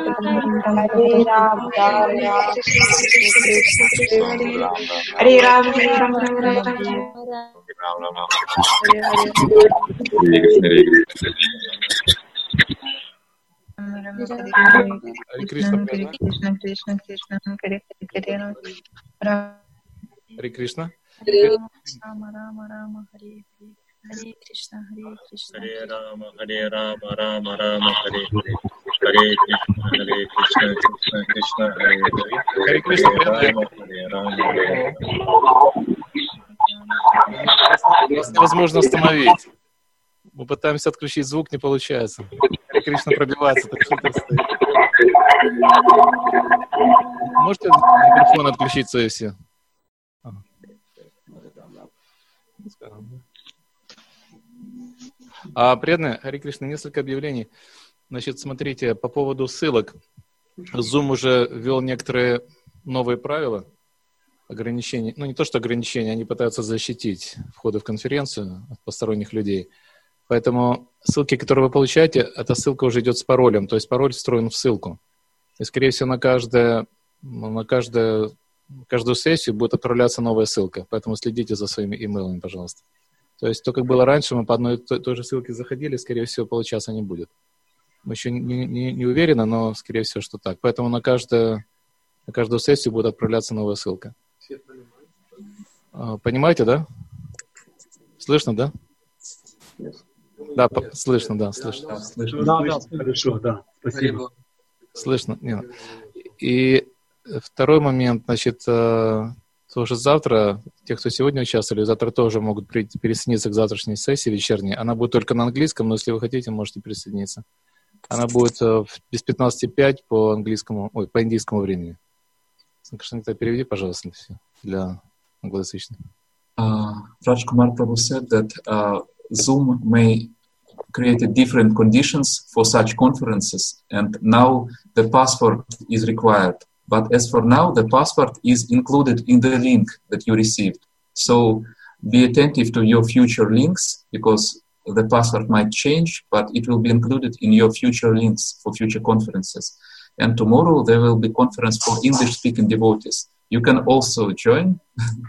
Hare Rama, Hare Rama, Hare Krishna, Krishna, Krishna, Krishna, Hare Hare, Hare Krishna. Rama, Rama, Rama, Hare Hare, Hare Krishna, Hare Krishna, Hare Rama, Hare Rama, Rama Rama, Hare Hare, Hare Krishna, Hare Krishna, Krishna Krishna, Hare Hare, Hare Krishna, Hare Rama, Hare Rama, Hare Hare. Вас невозможно остановить. Мы пытаемся отключить звук, не получается. Харе Кришна пробивается, так фильтр стоит. Можете микрофон отключить, Союси? А, преданные, Харе Кришна, несколько объявлений. Значит, смотрите, по поводу ссылок. Zoom уже ввел некоторые новые правила, ограничения. Ну, не то, что ограничения, они пытаются защитить входы в конференцию от посторонних людей. Поэтому ссылки, которые вы получаете, эта ссылка уже идет с паролем, то есть пароль встроен в ссылку. И, скорее всего, на, каждое, на каждое, каждую сессию будет отправляться новая ссылка. Поэтому следите за своими имейлами, пожалуйста. То есть то, как было раньше, мы по одной и той, той же ссылке заходили, скорее всего, получаться не будет. Мы еще не, не, не уверены, но, скорее всего, что так. Поэтому на каждую, на каждую сессию будет отправляться новая ссылка. Понимаете, да? Слышно, да? Да, по- слышно, да, слышно. Да, слышно. Да, да, хорошо, да. Спасибо. Слышно. Нет. И второй момент, значит, э, тоже завтра, те, кто сегодня участвовали, завтра тоже могут при- присоединиться к завтрашней сессии вечерней. Она будет только на английском, но если вы хотите, можете присоединиться. Она будет э, в- без пятнадцати пять по английскому, ой, по индийскому времени. Санкашанта, переведи, пожалуйста, все для англоязычных. Uh, Raj Kumar Prabhu said that uh, Zoom may create different conditions for such conferences, and now the password is required. But as for now, the password is included in the link that you received. So be attentive to your future links, because the password might change, but it will be included in your future links for future conferences. And tomorrow there will be conference for English-speaking devotees. You can also join,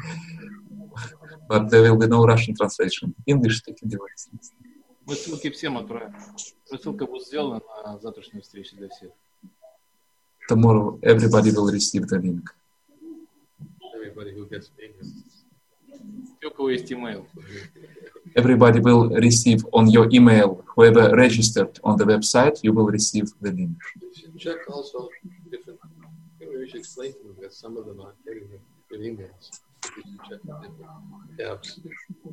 but there will be no Russian translation. English-speaking devotees. Мы ссылки всем отправим. Ссылка будет сделана на завтрашнюю встречу для всех. Tomorrow everybody will receive the link. Everybody who gets email. Те, у кого есть email. Everybody will receive on your email, whoever registered on the website, you will receive the link. Check also different. Maybe we should explain to them that some of them aren't getting the good emails. We should check different tabs.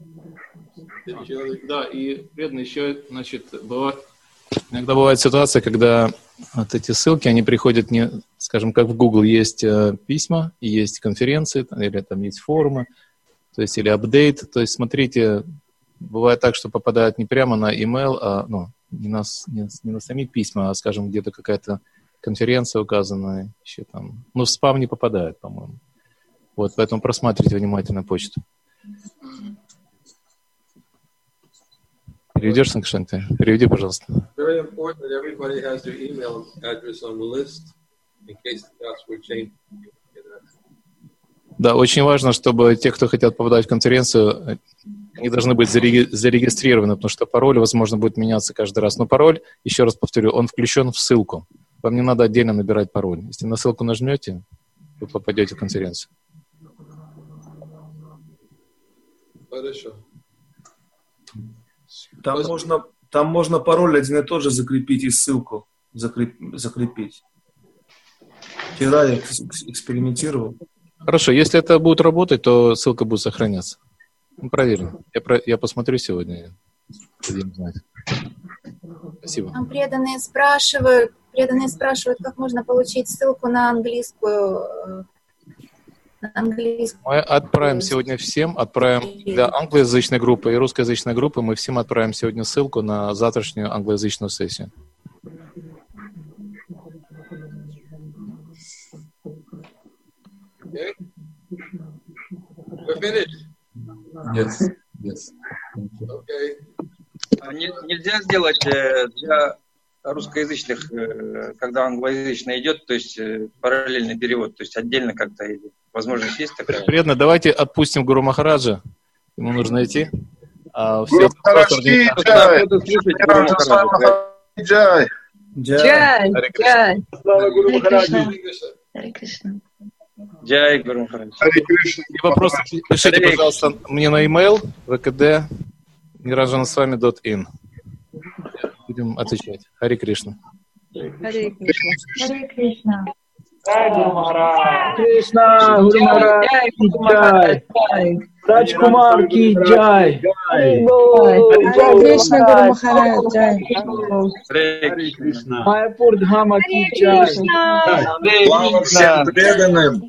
Да, и преданно еще, значит, бывает, иногда бывает ситуация, когда вот эти ссылки, они приходят не, скажем, как в Google есть э, письма, и есть конференции, там, или там есть форумы, то есть или апдейт, то есть смотрите, бывает так, что попадают не прямо на email, а, ну, не на, не, не на сами письма, а, скажем, где-то какая-то конференция указана, еще там, ну, в спам не попадает, по-моему. Вот, поэтому просматривайте внимательно почту. Переведешь, Санкшанте? Переведи, пожалуйста. Very important that everybody has their email address on the list in case the password change. Да, очень важно, чтобы те, кто хотят попадать в конференцию, они должны быть зареги- зарегистрированы, потому что пароль, возможно, будет меняться каждый раз. Но пароль, еще раз повторю, он включен в ссылку. Вам не надо отдельно набирать пароль. Если на ссылку нажмете, вы попадете в конференцию. Хорошо. Там можно, там можно пароль один и тот же закрепить и ссылку закреп, закрепить. Вчера я экспериментировал. Хорошо, если это будет работать, то ссылка будет сохраняться. Ну, проверим. Я, про, я посмотрю сегодня. Дадим знать. Спасибо. Нам преданные спрашивают, преданные спрашивают, как можно получить ссылку на английскую. На английскую. Мы отправим сегодня всем, отправим для англоязычной группы и русскоязычной группы, мы всем отправим сегодня ссылку на завтрашнюю англоязычную сессию. Okay. We're finished. Yes, yes. Okay. Нельзя сделать для русскоязычных, когда англоязычный идет, то есть параллельный перевод, то есть отдельно как-то идет. Возможность есть такая? Преданно, давайте отпустим Гуру Махараджа. Ему нужно идти. А все Гуру Махараджи, джай! Джай! Джай! Слава Гуру Махараджи! Харе Кришна. Джай, Гуру Махарадж. И вопросы пишите, пожалуйста, мне на e-mail вэ ка дэ ниранджанасвами точка ин. Будем отвечать. Харе Кришна. Харе Кришна. Харе Кришна. Кришна, Гуру Махарадж! Джай! Радж Кумар ки джай. Джай Кришна Гуру Махарадж, джай. Харе Кришна. Майяпур Дхама ки джай. Слава всем преданным.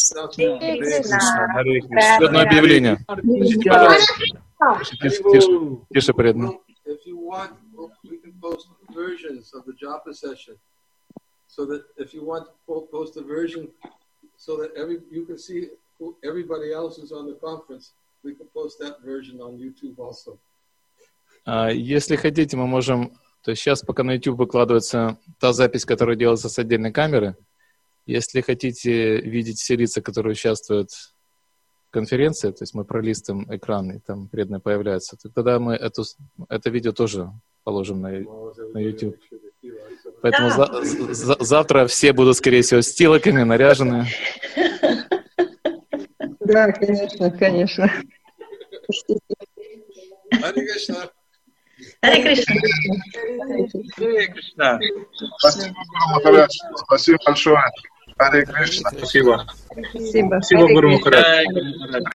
Еще одно объявление. Тише, тише, тише, преданный. If you want, we can post versions of the japa session. So that if you want to post a version so that every you can see who everybody else is on the conference, we can post that version on YouTube also. А, Если хотите, мы можем... То есть сейчас пока на YouTube выкладывается та запись, которая делается с отдельной камеры. Если хотите видеть все лица, которые участвуют в конференции, то есть мы пролистываем экран, и там преданные появляются, то тогда мы эту, это видео тоже положим на, на YouTube. Поэтому за, за, завтра все будут, скорее всего, с тилоками, наряженные. Да, конечно, конечно. Харе Кришна. Харе Кришна. Харе Кришна. Спасибо, Гуру Махарадж. Спасибо большое. Харе Кришна. Спасибо. Спасибо. Спасибо, Гуру Махарадж.